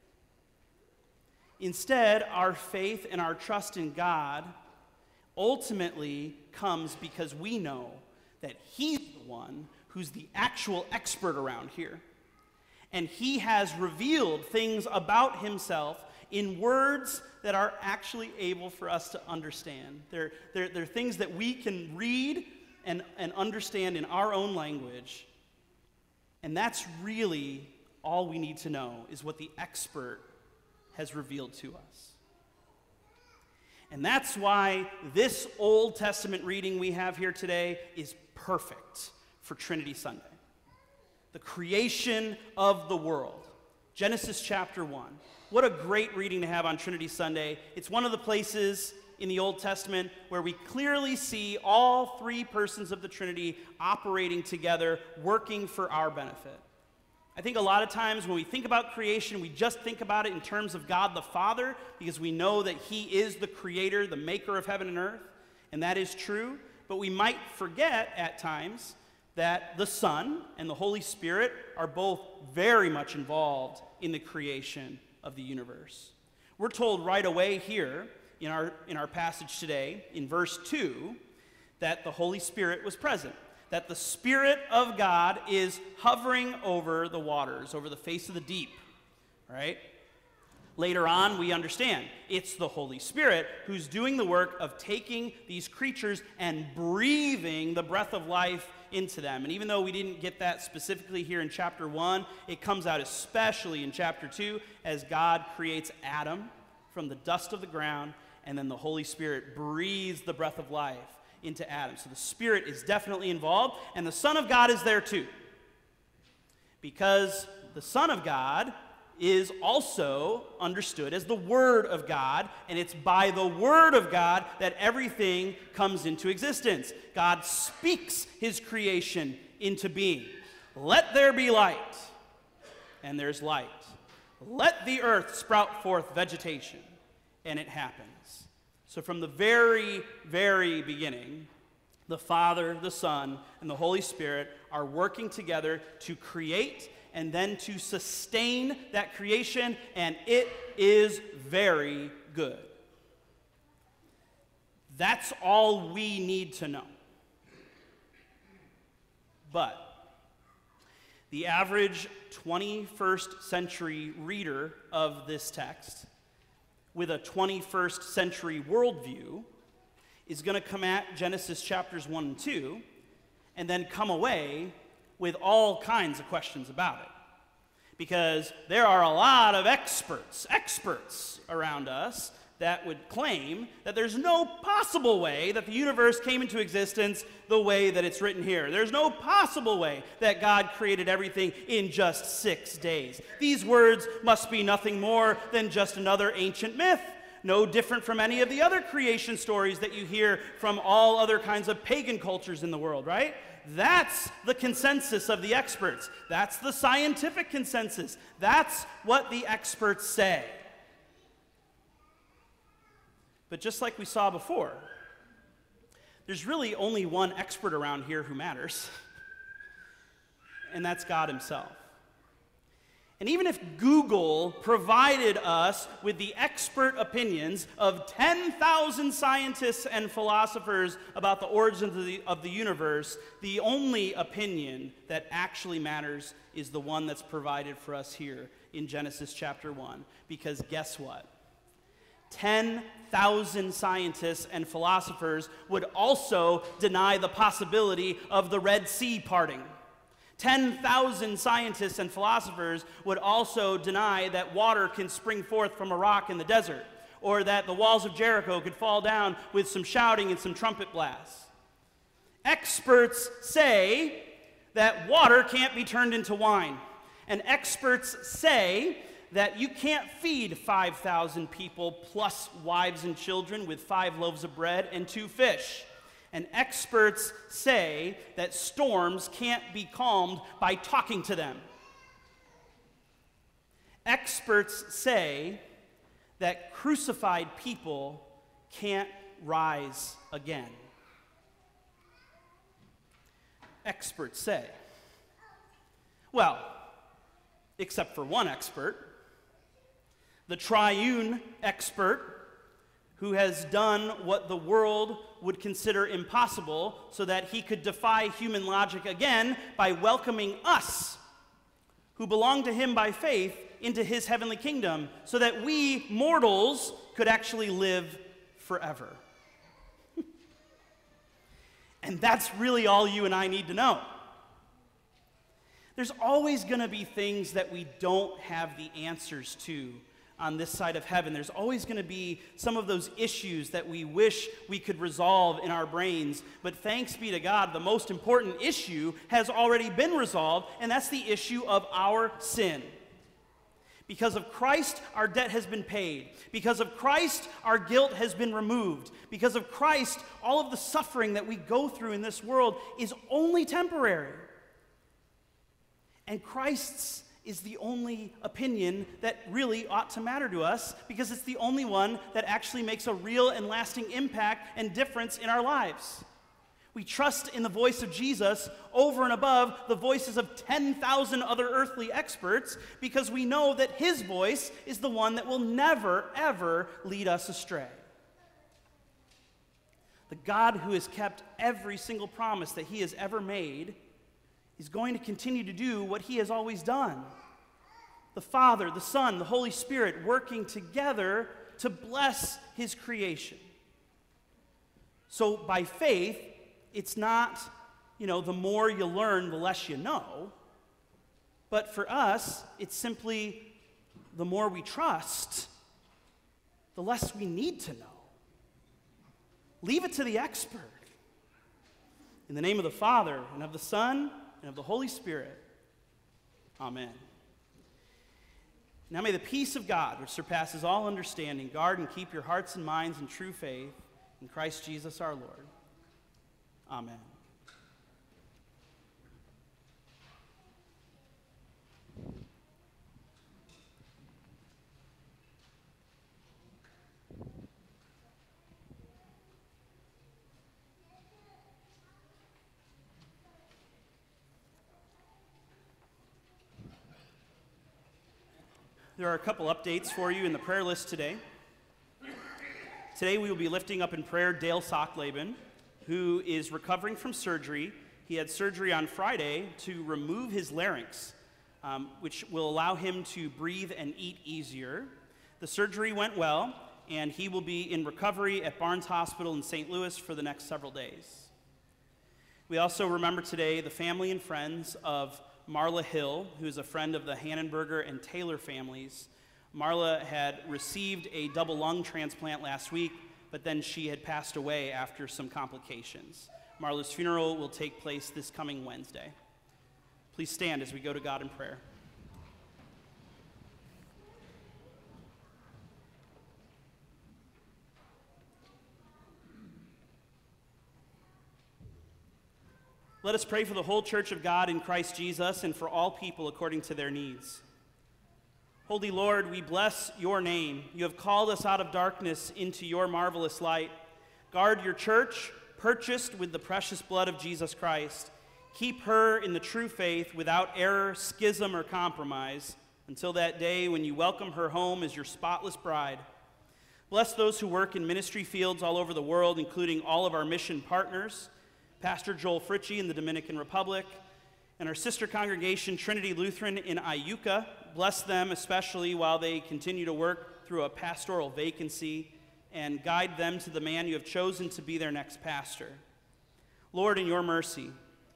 Instead, our faith and our trust in God ultimately comes because we know that he's the one who's the actual expert around here. And he has revealed things about himself in words that are actually able for us to understand. They're, they're, they're things that we can read and, and understand in our own language. And that's really all we need to know, is what the expert has revealed to us. And that's why this Old Testament reading we have here today is perfect for Trinity Sunday. The creation of the world. Genesis chapter one. What a great reading to have on Trinity Sunday. It's one of the places in the Old Testament where we clearly see all three persons of the Trinity operating together, working for our benefit. I think a lot of times when we think about creation, we just think about it in terms of God the Father, because we know that he is the creator, the maker of heaven and earth, and that is true. But we might forget at times that the Son and the Holy Spirit are both very much involved in the creation of the universe. We're told right away here in our, in our passage today, in verse two, that the Holy Spirit was present, that the Spirit of God is hovering over the waters, over the face of the deep, right? Later on, we understand it's the Holy Spirit who's doing the work of taking these creatures and breathing the breath of life into them. And even though we didn't get that specifically here in chapter one, it comes out especially in chapter two as God creates Adam from the dust of the ground, and then the Holy Spirit breathes the breath of life into Adam. So the Spirit is definitely involved, and the Son of God is there too. Because the Son of God is also understood as the Word of God, and it's by the Word of God that everything comes into existence. God speaks his creation into being. Let there be light, and there's light. Let the earth sprout forth vegetation, and it happens. So from the very, very beginning, the Father, the Son, and the Holy Spirit are working together to create and then to sustain that creation, and it is very good. That's all we need to know. But the average twenty-first century reader of this text with a twenty-first century worldview is going to come at Genesis chapters one and two and then come away with all kinds of questions about it. Because there are a lot of experts, experts around us that would claim that there's no possible way that the universe came into existence the way that it's written here. There's no possible way that God created everything in just six days. These words must be nothing more than just another ancient myth, no different from any of the other creation stories that you hear from all other kinds of pagan cultures in the world, right? That's the consensus of the experts. That's the scientific consensus. That's what the experts say. But just like we saw before, there's really only one expert around here who matters, and that's God himself. And even if Google provided us with the expert opinions of ten thousand scientists and philosophers about the origins of the, of the universe, the only opinion that actually matters is the one that's provided for us here in Genesis chapter one. Because guess what? ten thousand scientists and philosophers would also deny the possibility of the Red Sea parting. ten thousand scientists and philosophers would also deny that water can spring forth from a rock in the desert, or that the walls of Jericho could fall down with some shouting and some trumpet blasts. Experts say that water can't be turned into wine, and experts say that you can't feed five thousand people plus wives and children with five loaves of bread and two fish. And experts say that storms can't be calmed by talking to them. Experts say that crucified people can't rise again. Experts say. Well, except for one expert, the triune expert, who has done what the world would consider impossible so that he could defy human logic again by welcoming us, who belong to him by faith, into his heavenly kingdom so that we mortals could actually live forever. And that's really all you and I need to know. There's always going to be things that we don't have the answers to on this side of heaven. There's always going to be some of those issues that we wish we could resolve in our brains. But thanks be to God, the most important issue has already been resolved, and that's the issue of our sin. Because of Christ, our debt has been paid. Because of Christ, our guilt has been removed. Because of Christ, all of the suffering that we go through in this world is only temporary. And Christ's is the only opinion that really ought to matter to us, because it's the only one that actually makes a real and lasting impact and difference in our lives. We trust in the voice of Jesus over and above the voices of ten thousand other earthly experts, because we know that his voice is the one that will never, ever lead us astray. The God who has kept every single promise that he has ever made is going to continue to do what he has always done. The Father, the Son, the Holy Spirit working together to bless his creation. So by faith, it's not, you know, the more you learn, the less you know. But for us, it's simply the more we trust, the less we need to know. Leave it to the expert. In the name of the Father, and of the Son, and of the Holy Spirit. Amen. Now may the peace of God, which surpasses all understanding, guard and keep your hearts and minds in true faith in Christ Jesus our Lord. Amen. There are a couple updates for you in the prayer list today. Today we will be lifting up in prayer Dale Socklaben, who is recovering from surgery. He had surgery on Friday to remove his larynx, um, which will allow him to breathe and eat easier. The surgery went well, and he will be in recovery at Barnes Hospital in Saint Louis for the next several days. We also remember today the family and friends of Marla Hill, who is a friend of the Hannenberger and Taylor families. Marla had received a double lung transplant last week, but then she had passed away after some complications. Marla's funeral will take place this coming Wednesday. Please stand as we go to God in prayer. Let us pray for the whole church of God in Christ Jesus and for all people according to their needs. Holy Lord, we bless your name. You have called us out of darkness into your marvelous light. Guard your church, purchased with the precious blood of Jesus Christ. Keep her in the true faith without error, schism, or compromise until that day when you welcome her home as your spotless bride. Bless those who work in ministry fields all over the world, including all of our mission partners, Pastor Joel Fritchie in the Dominican Republic, and our sister congregation, Trinity Lutheran in Iuka. Bless them especially while they continue to work through a pastoral vacancy, and guide them to the man you have chosen to be their next pastor. Lord, in your mercy,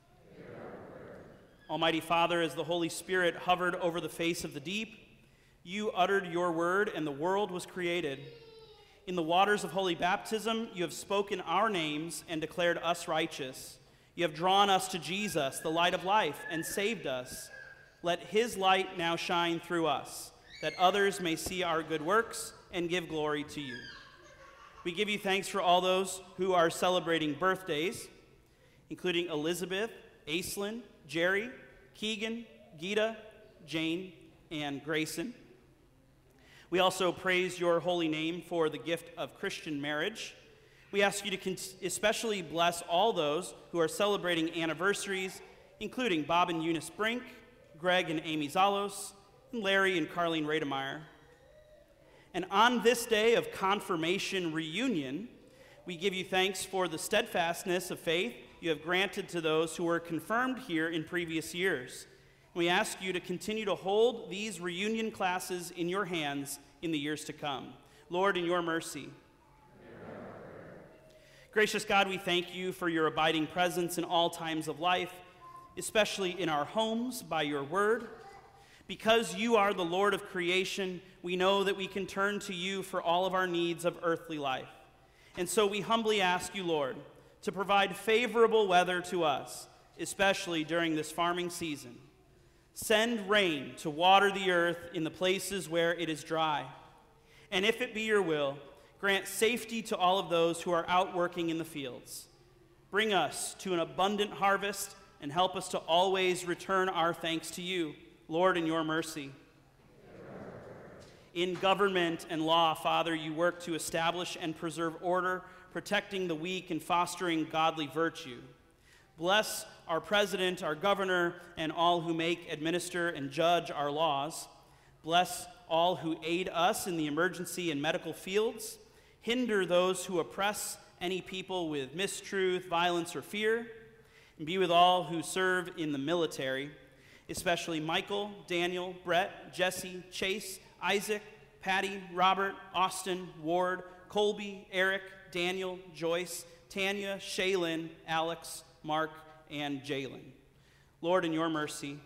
Almighty Father, as the Holy Spirit hovered over the face of the deep, you uttered your word, and the world was created. In the waters of holy baptism, you have spoken our names and declared us righteous. You have drawn us to Jesus, the light of life, and saved us. Let his light now shine through us, that others may see our good works and give glory to you. We give you thanks for all those who are celebrating birthdays, including Elizabeth, Aislinn, Jerry, Keegan, Gita, Jane, and Grayson. We also praise your holy name for the gift of Christian marriage. We ask you to especially bless all those who are celebrating anniversaries, including Bob and Eunice Brink, Greg and Amy Zalos, and Larry and Carlene Rademeyer. And on this day of confirmation reunion, we give you thanks for the steadfastness of faith you have granted to those who were confirmed here in previous years. We ask you to continue to hold these reunion classes in your hands in the years to come. Lord, in your mercy. Gracious God, we thank you for your abiding presence in all times of life. especially in our homes by your word. Because you are the Lord of creation, we know that we can turn to you for all of our needs of earthly life. And so we humbly ask you, Lord, to provide favorable weather to us, especially during this farming season. Send rain to water the earth in the places where it is dry. And if it be your will, grant safety to all of those who are out working in the fields. Bring us to an abundant harvest and help us to always return our thanks to you, Lord, in your mercy. In government and law, Father, you work to establish and preserve order, protecting the weak and fostering godly virtue. Bless our president, our governor, and all who make, administer, and judge our laws. Bless all who aid us in the emergency and medical fields. Hinder those who oppress any people with mistruth, violence, or fear. And be with all who serve in the military, especially Michael, Daniel, Brett, Jesse, Chase, Isaac, Patty, Robert, Austin, Ward, Colby, Eric, Daniel, Joyce, Tanya, Shaylin, Alex, Mark, and Jalen. Lord, in your mercy,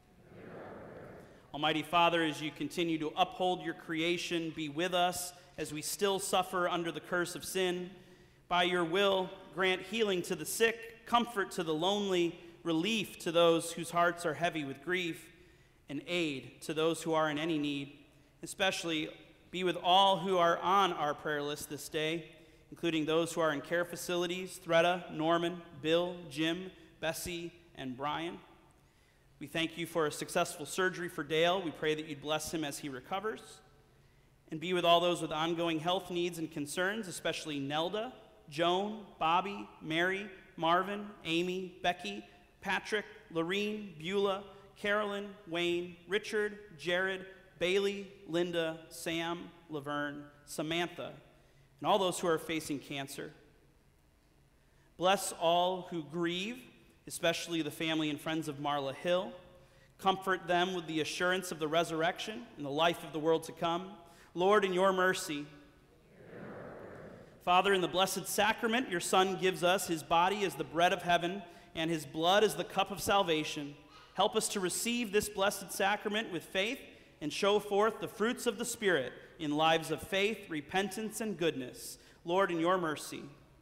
Almighty Father, as you continue to uphold your creation, be with us as we still suffer under the curse of sin. By your will, grant healing to the sick, comfort to the lonely, relief to those whose hearts are heavy with grief, and aid to those who are in any need. Especially be with all who are on our prayer list this day, including those who are in care facilities, Threda, Norman, Bill, Jim, Bessie, and Brian. We thank you for a successful surgery for Dale. We pray that you'd bless him as he recovers. And be with all those with ongoing health needs and concerns, especially Nelda, Joan, Bobby, Mary, Marvin, Amy, Becky, Patrick, Lorene, Beulah, Carolyn, Wayne, Richard, Jared, Bailey, Linda, Sam, Laverne, Samantha, and all those who are facing cancer. Bless all who grieve, especially the family and friends of Marla Hill. Comfort them with the assurance of the resurrection and the life of the world to come. Lord, in your mercy. Father, in the blessed sacrament, your Son gives us his body as the bread of heaven and his blood as the cup of salvation. Help us to receive this blessed sacrament with faith and show forth the fruits of the Spirit in lives of faith, repentance, and goodness. Lord, in your mercy.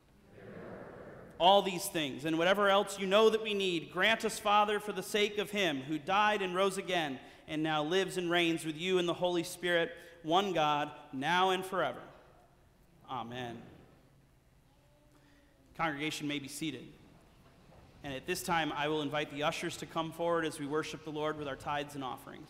All these things and whatever else you know that we need, grant us, Father, for the sake of him who died and rose again and now lives and reigns with you in the Holy Spirit, one God, now and forever. Amen. Congregation may be seated. And at this time, I will invite the ushers to come forward as we worship the Lord with our tithes and offerings.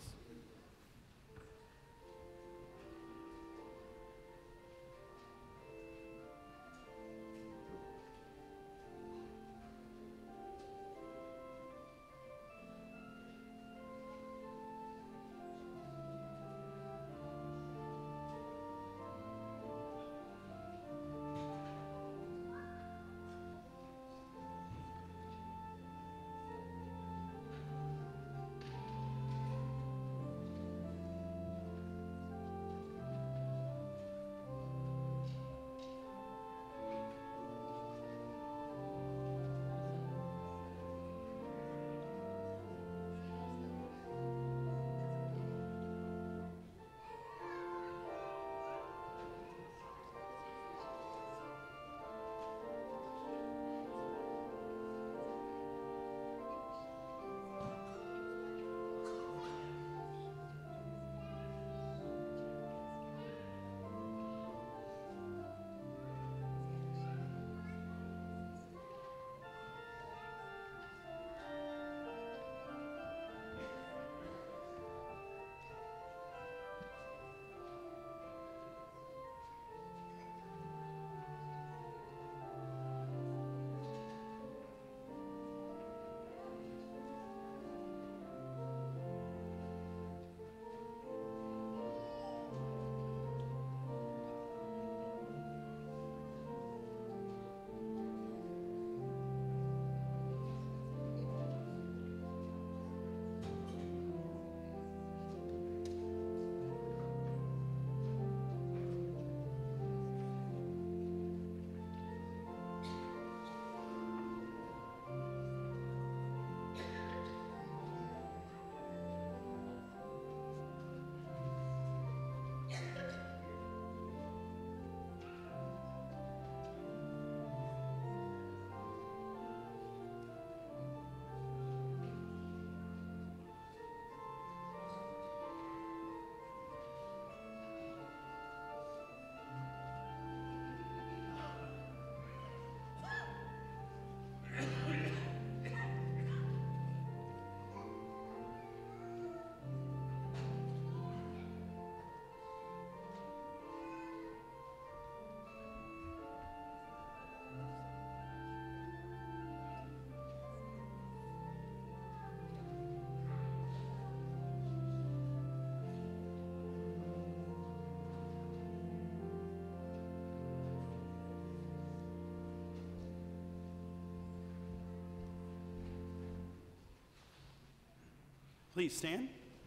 please stand.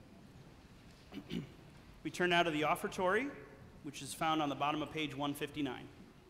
We turn now to the offertory, which is found on the bottom of page one fifty-nine.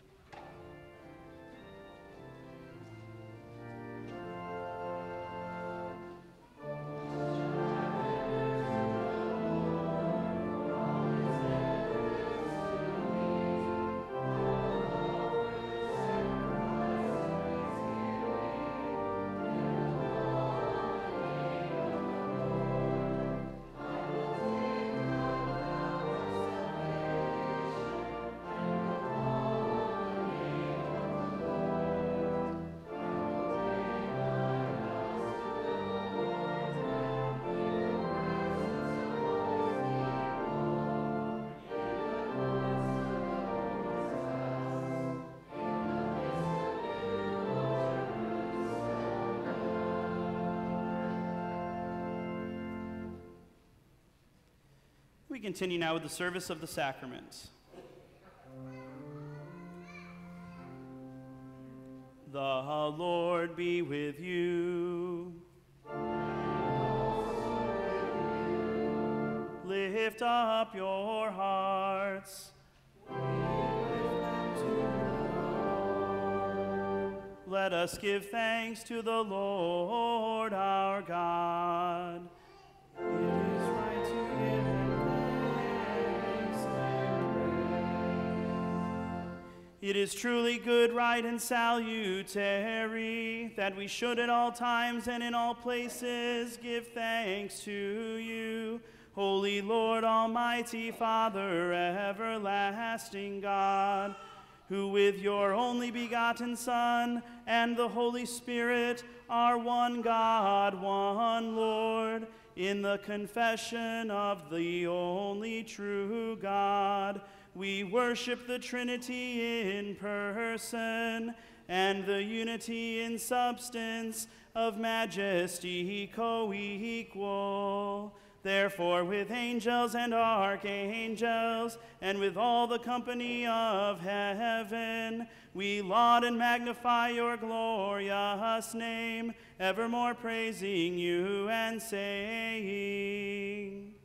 We continue now with the service of the sacraments. The Lord be with you. Lift up your hearts. Let us give thanks to the Lord our God. It is truly good, right, and salutary that we should at all times and in all places give thanks to you, Holy Lord, Almighty Father, everlasting God, who with your only begotten Son and the Holy Spirit are one God, one Lord, in the confession of the only true God, we worship the Trinity in person and the unity in substance of majesty co-equal. Therefore, with angels and archangels and with all the company of heaven, we laud and magnify your glorious name, evermore praising you and saying,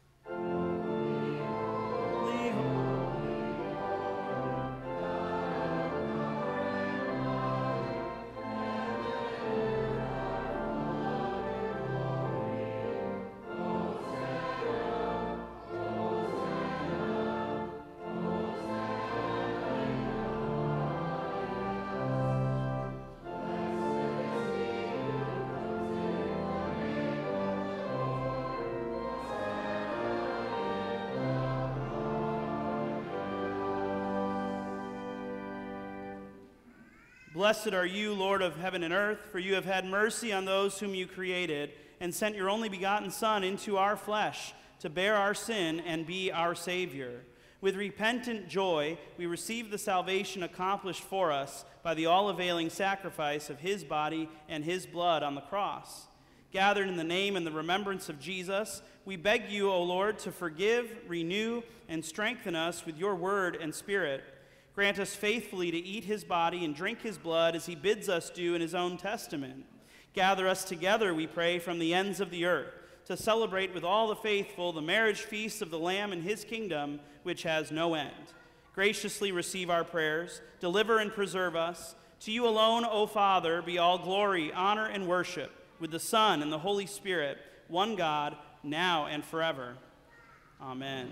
Blessed are you, Lord of heaven and earth, for you have had mercy on those whom you created, and sent your only begotten Son into our flesh to bear our sin and be our Savior. With repentant joy, we receive the salvation accomplished for us by the all-availing sacrifice of his body and his blood on the cross. Gathered in the name and the remembrance of Jesus, we beg you, O Lord, to forgive, renew, and strengthen us with your word and spirit. Grant us faithfully to eat his body and drink his blood as he bids us do in his own testament. Gather us together, we pray, from the ends of the earth to celebrate with all the faithful the marriage feast of the Lamb in his kingdom, which has no end. Graciously receive our prayers, deliver and preserve us. To you alone, O Father, be all glory, honor, and worship, with the Son and the Holy Spirit, one God, now and forever. Amen.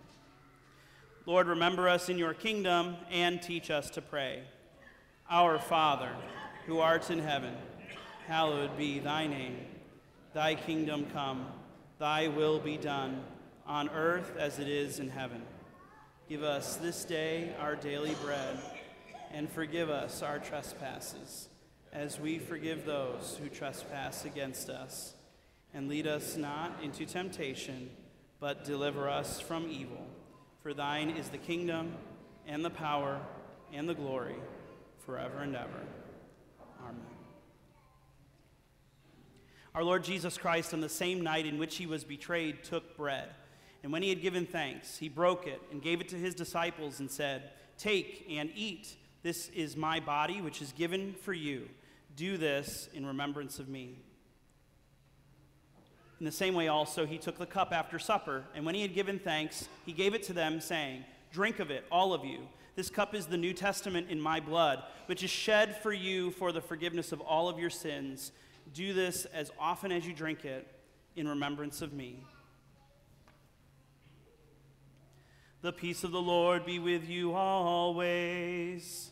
Lord, remember us in your kingdom and teach us to pray. Our Father, who art in heaven, hallowed be thy name. Thy kingdom come, thy will be done, on earth as it is in heaven. Give us this day our daily bread, and forgive us our trespasses, as we forgive those who trespass against us. And lead us not into temptation, but deliver us from evil. For thine is the kingdom, and the power, and the glory, forever and ever. Amen. Our Lord Jesus Christ, on the same night in which he was betrayed, took bread. And when he had given thanks, he broke it and gave it to his disciples and said, "Take and eat. This is my body, which is given for you. Do this in remembrance of me." In the same way also he took the cup after supper, and when he had given thanks, he gave it to them, saying, "Drink of it, all of you. This cup is the New Testament in my blood, which is shed for you for the forgiveness of all of your sins. Do this as often as you drink it in remembrance of me." The peace of the Lord be with you always.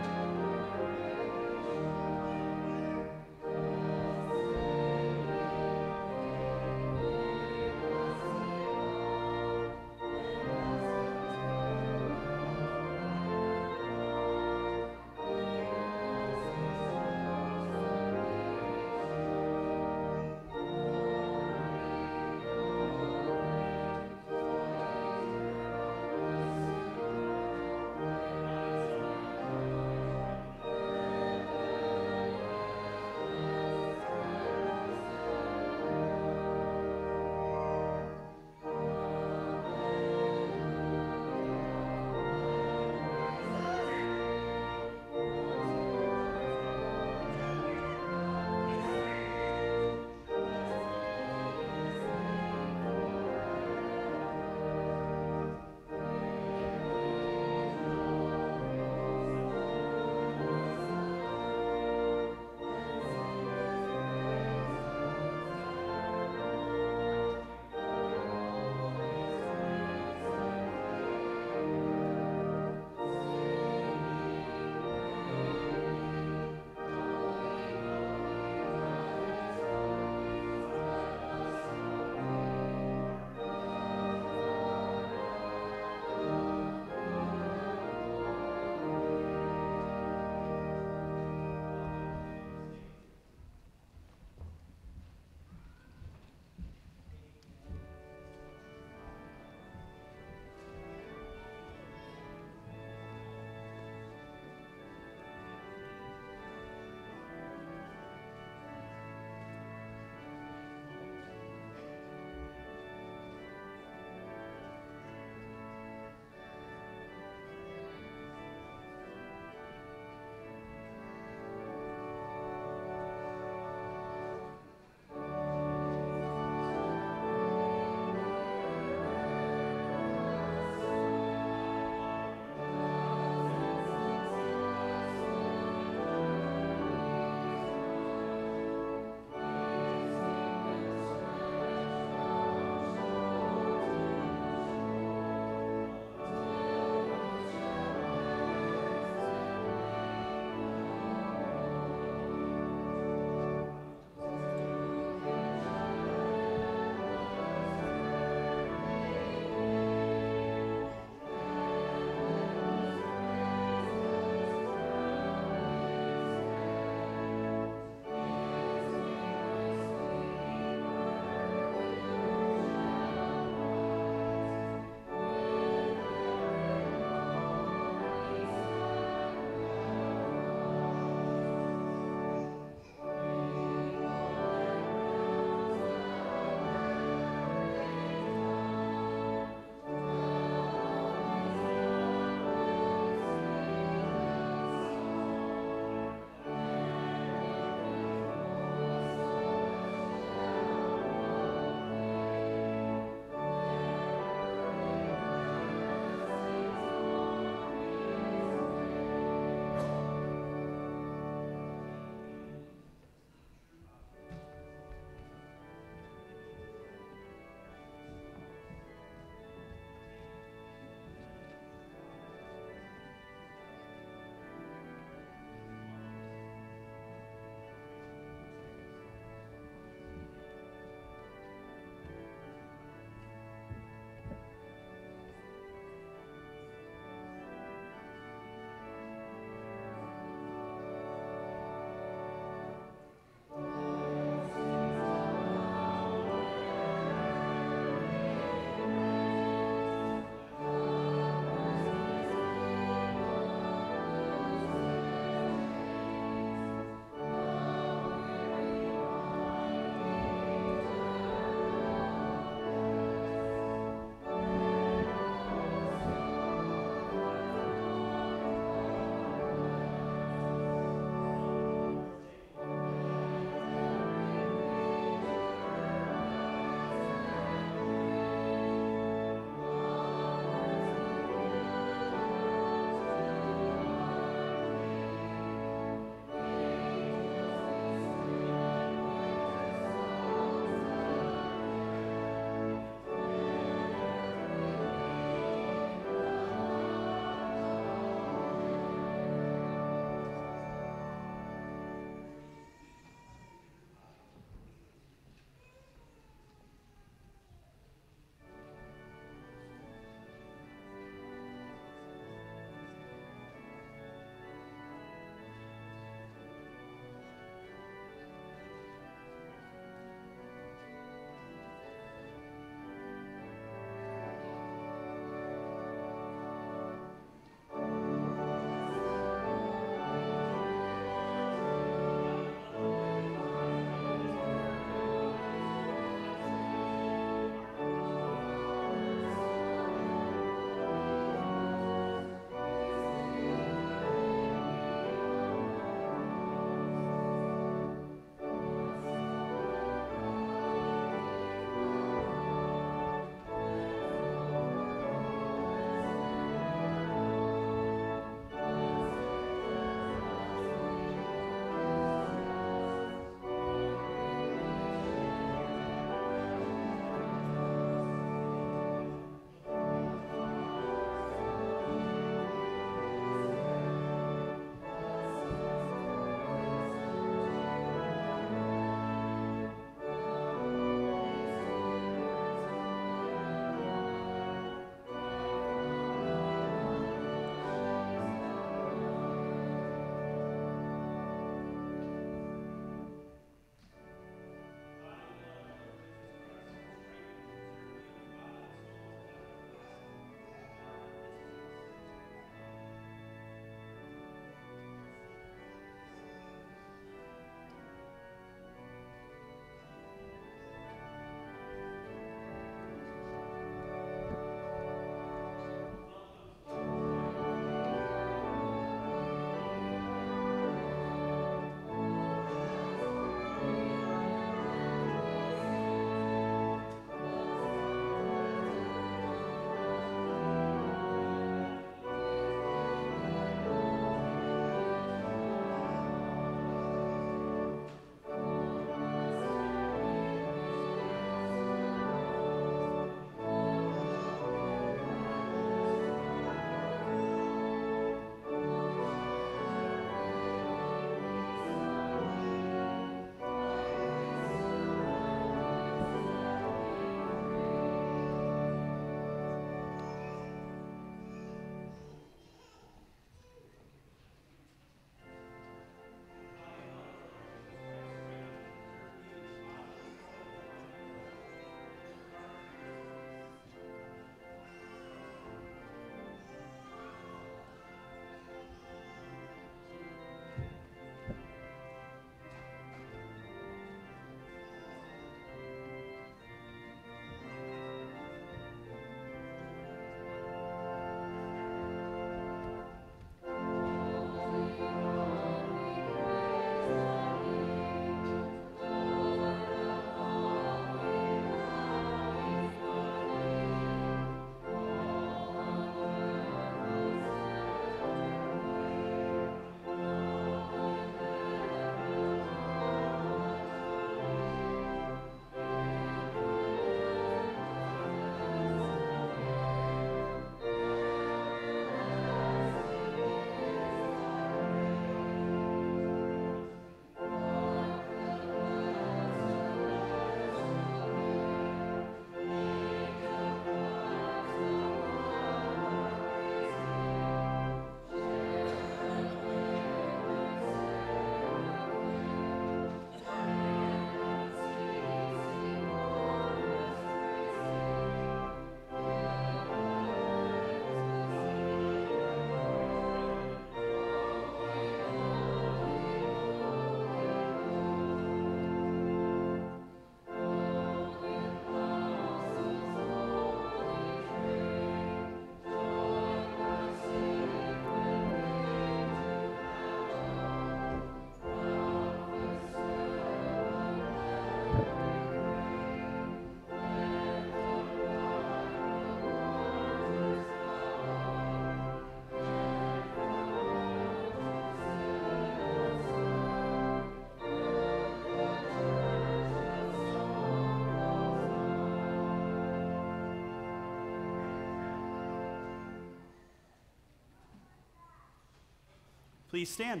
Please stand.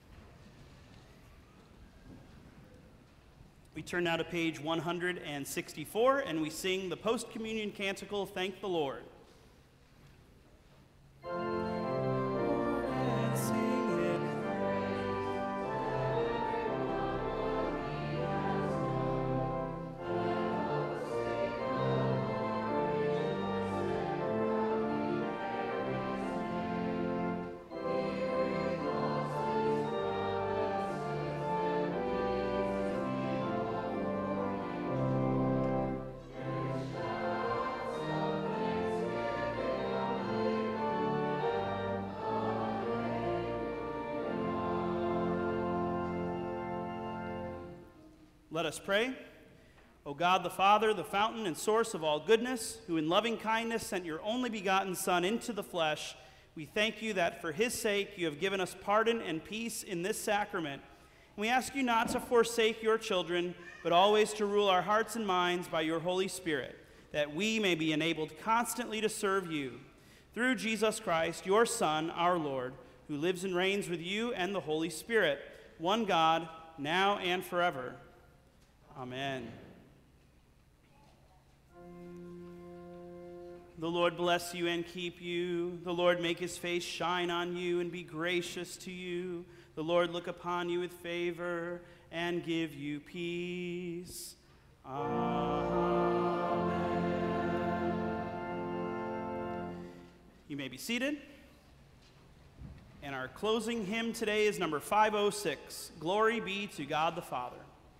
We turn now to page one hundred sixty-four, and we sing the post-communion canticle, Thank the Lord. Let us pray. O God the Father, the fountain and source of all goodness, who in loving kindness sent your only begotten Son into the flesh, we thank you that for his sake you have given us pardon and peace in this sacrament. And we ask you not to forsake your children, but always to rule our hearts and minds by your Holy Spirit, that we may be enabled constantly to serve you. Through Jesus Christ, your Son, our Lord, who lives and reigns with you and the Holy Spirit, one God, now and forever. Amen. The Lord bless you and keep you. The Lord make his face shine on you and be gracious to you. The Lord look upon you with favor and give you peace. Amen. You may be seated. And our closing hymn today is number five oh six, Glory Be to God the Father.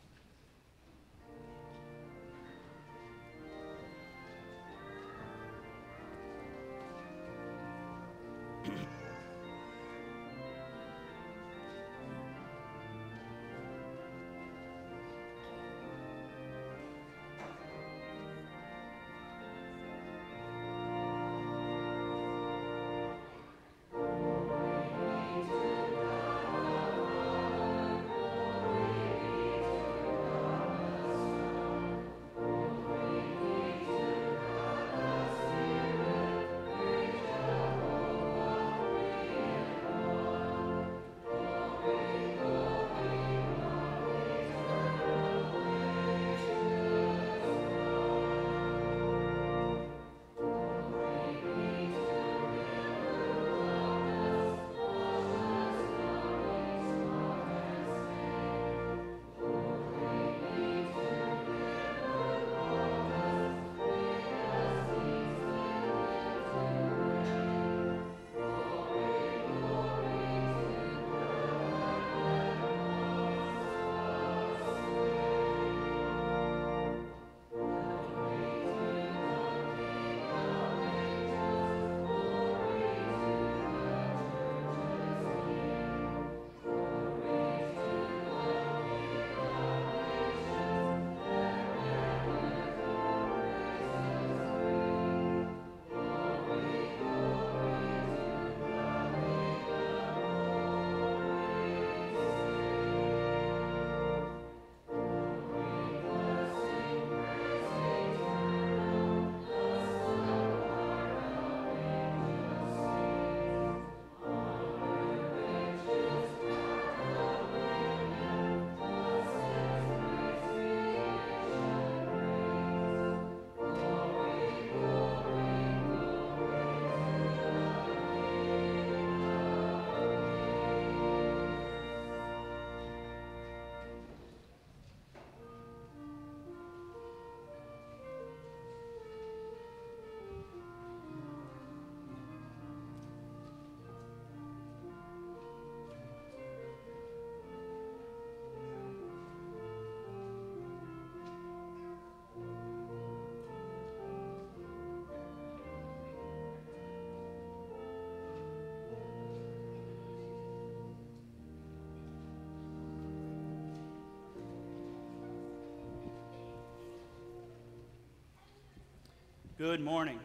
Good morning.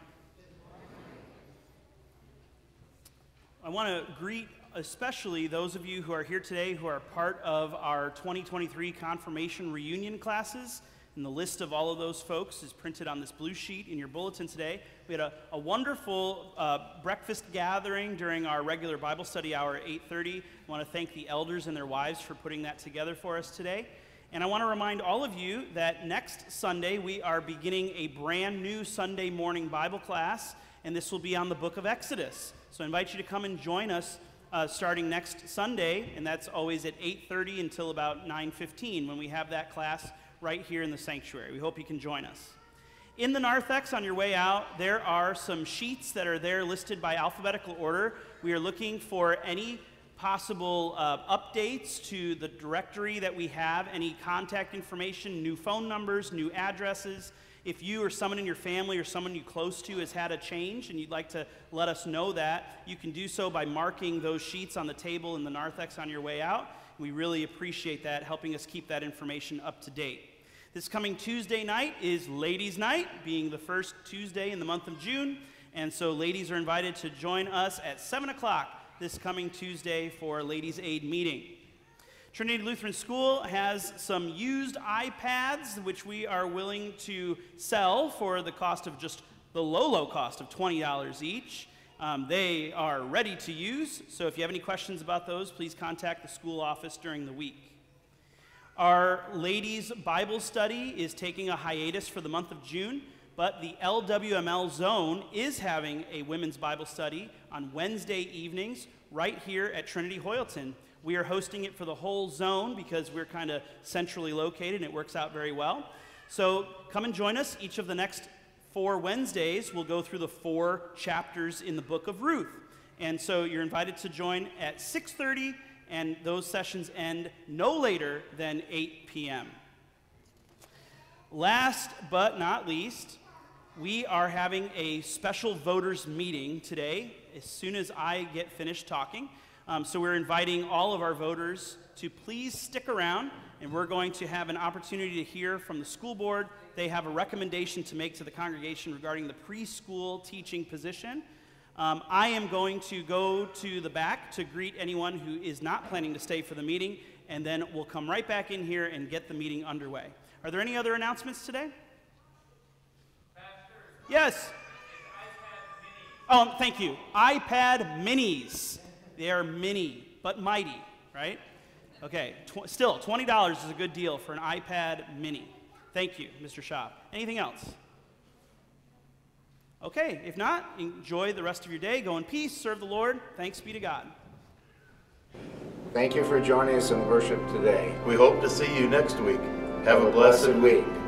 I want to greet especially those of you who are here today who are part of our twenty twenty-three confirmation reunion classes. And the list of all of those folks is printed on this blue sheet in your bulletin today. We had a, a wonderful uh, breakfast gathering during our regular Bible study hour at eight thirty. I want to thank the elders and their wives for putting that together for us today. And I want to remind all of you that next Sunday we are beginning a brand new Sunday morning Bible class, and this will be on the book of Exodus. So I invite you to come and join us uh, starting next Sunday, and that's always at eight thirty until about nine fifteen when we have that class right here in the sanctuary. We hope you can join us. In the narthex on your way out, there are some sheets that are there listed by alphabetical order. We are looking for any possible uh, updates to the directory that we have, any contact information, new phone numbers, new addresses. If you or someone in your family or someone you close to has had a change and you'd like to let us know that, you can do so by marking those sheets on the table in the narthex on your way out. We really appreciate that, helping us keep that information up to date. This coming Tuesday night is Ladies' Night, being the first Tuesday in the month of June. And so ladies are invited to join us at seven o'clock this coming Tuesday for Ladies' Aid meeting. Trinity Lutheran School has some used iPads, which we are willing to sell for the cost of just the low, low cost of twenty dollars each. Um, they are ready to use, so if you have any questions about those, please contact the school office during the week. Our ladies' Bible study is taking a hiatus for the month of June, but the L W M L zone is having a women's Bible study on Wednesday evenings right here at Trinity Hoyleton. We are hosting it for the whole zone because we're kind of centrally located and it works out very well. So come and join us. Each of the next four Wednesdays we'll go through the four chapters in the book of Ruth. And so you're invited to join at six thirty, and those sessions end no later than eight p m Last but not least, we are having a special voters meeting today as soon as I get finished talking. Um, so we're inviting all of our voters to please stick around, and we're going to have an opportunity to hear from the school board. They have a recommendation to make to the congregation regarding the preschool teaching position. Um, I am going to go to the back to greet anyone who is not planning to stay for the meeting, and then we'll come right back in here and get the meeting underway. Are there any other announcements today? Pastor, yes. Oh, thank you. iPad minis. They are mini, but mighty, right? Okay, Tw- still, twenty dollars is a good deal for an iPad mini. Thank you, Mister Shop. Anything else? Okay, if not, enjoy the rest of your day. Go in peace, serve the Lord. Thanks be to God. Thank you for joining us in worship today. We hope to see you next week. Have Have a blessed week. week.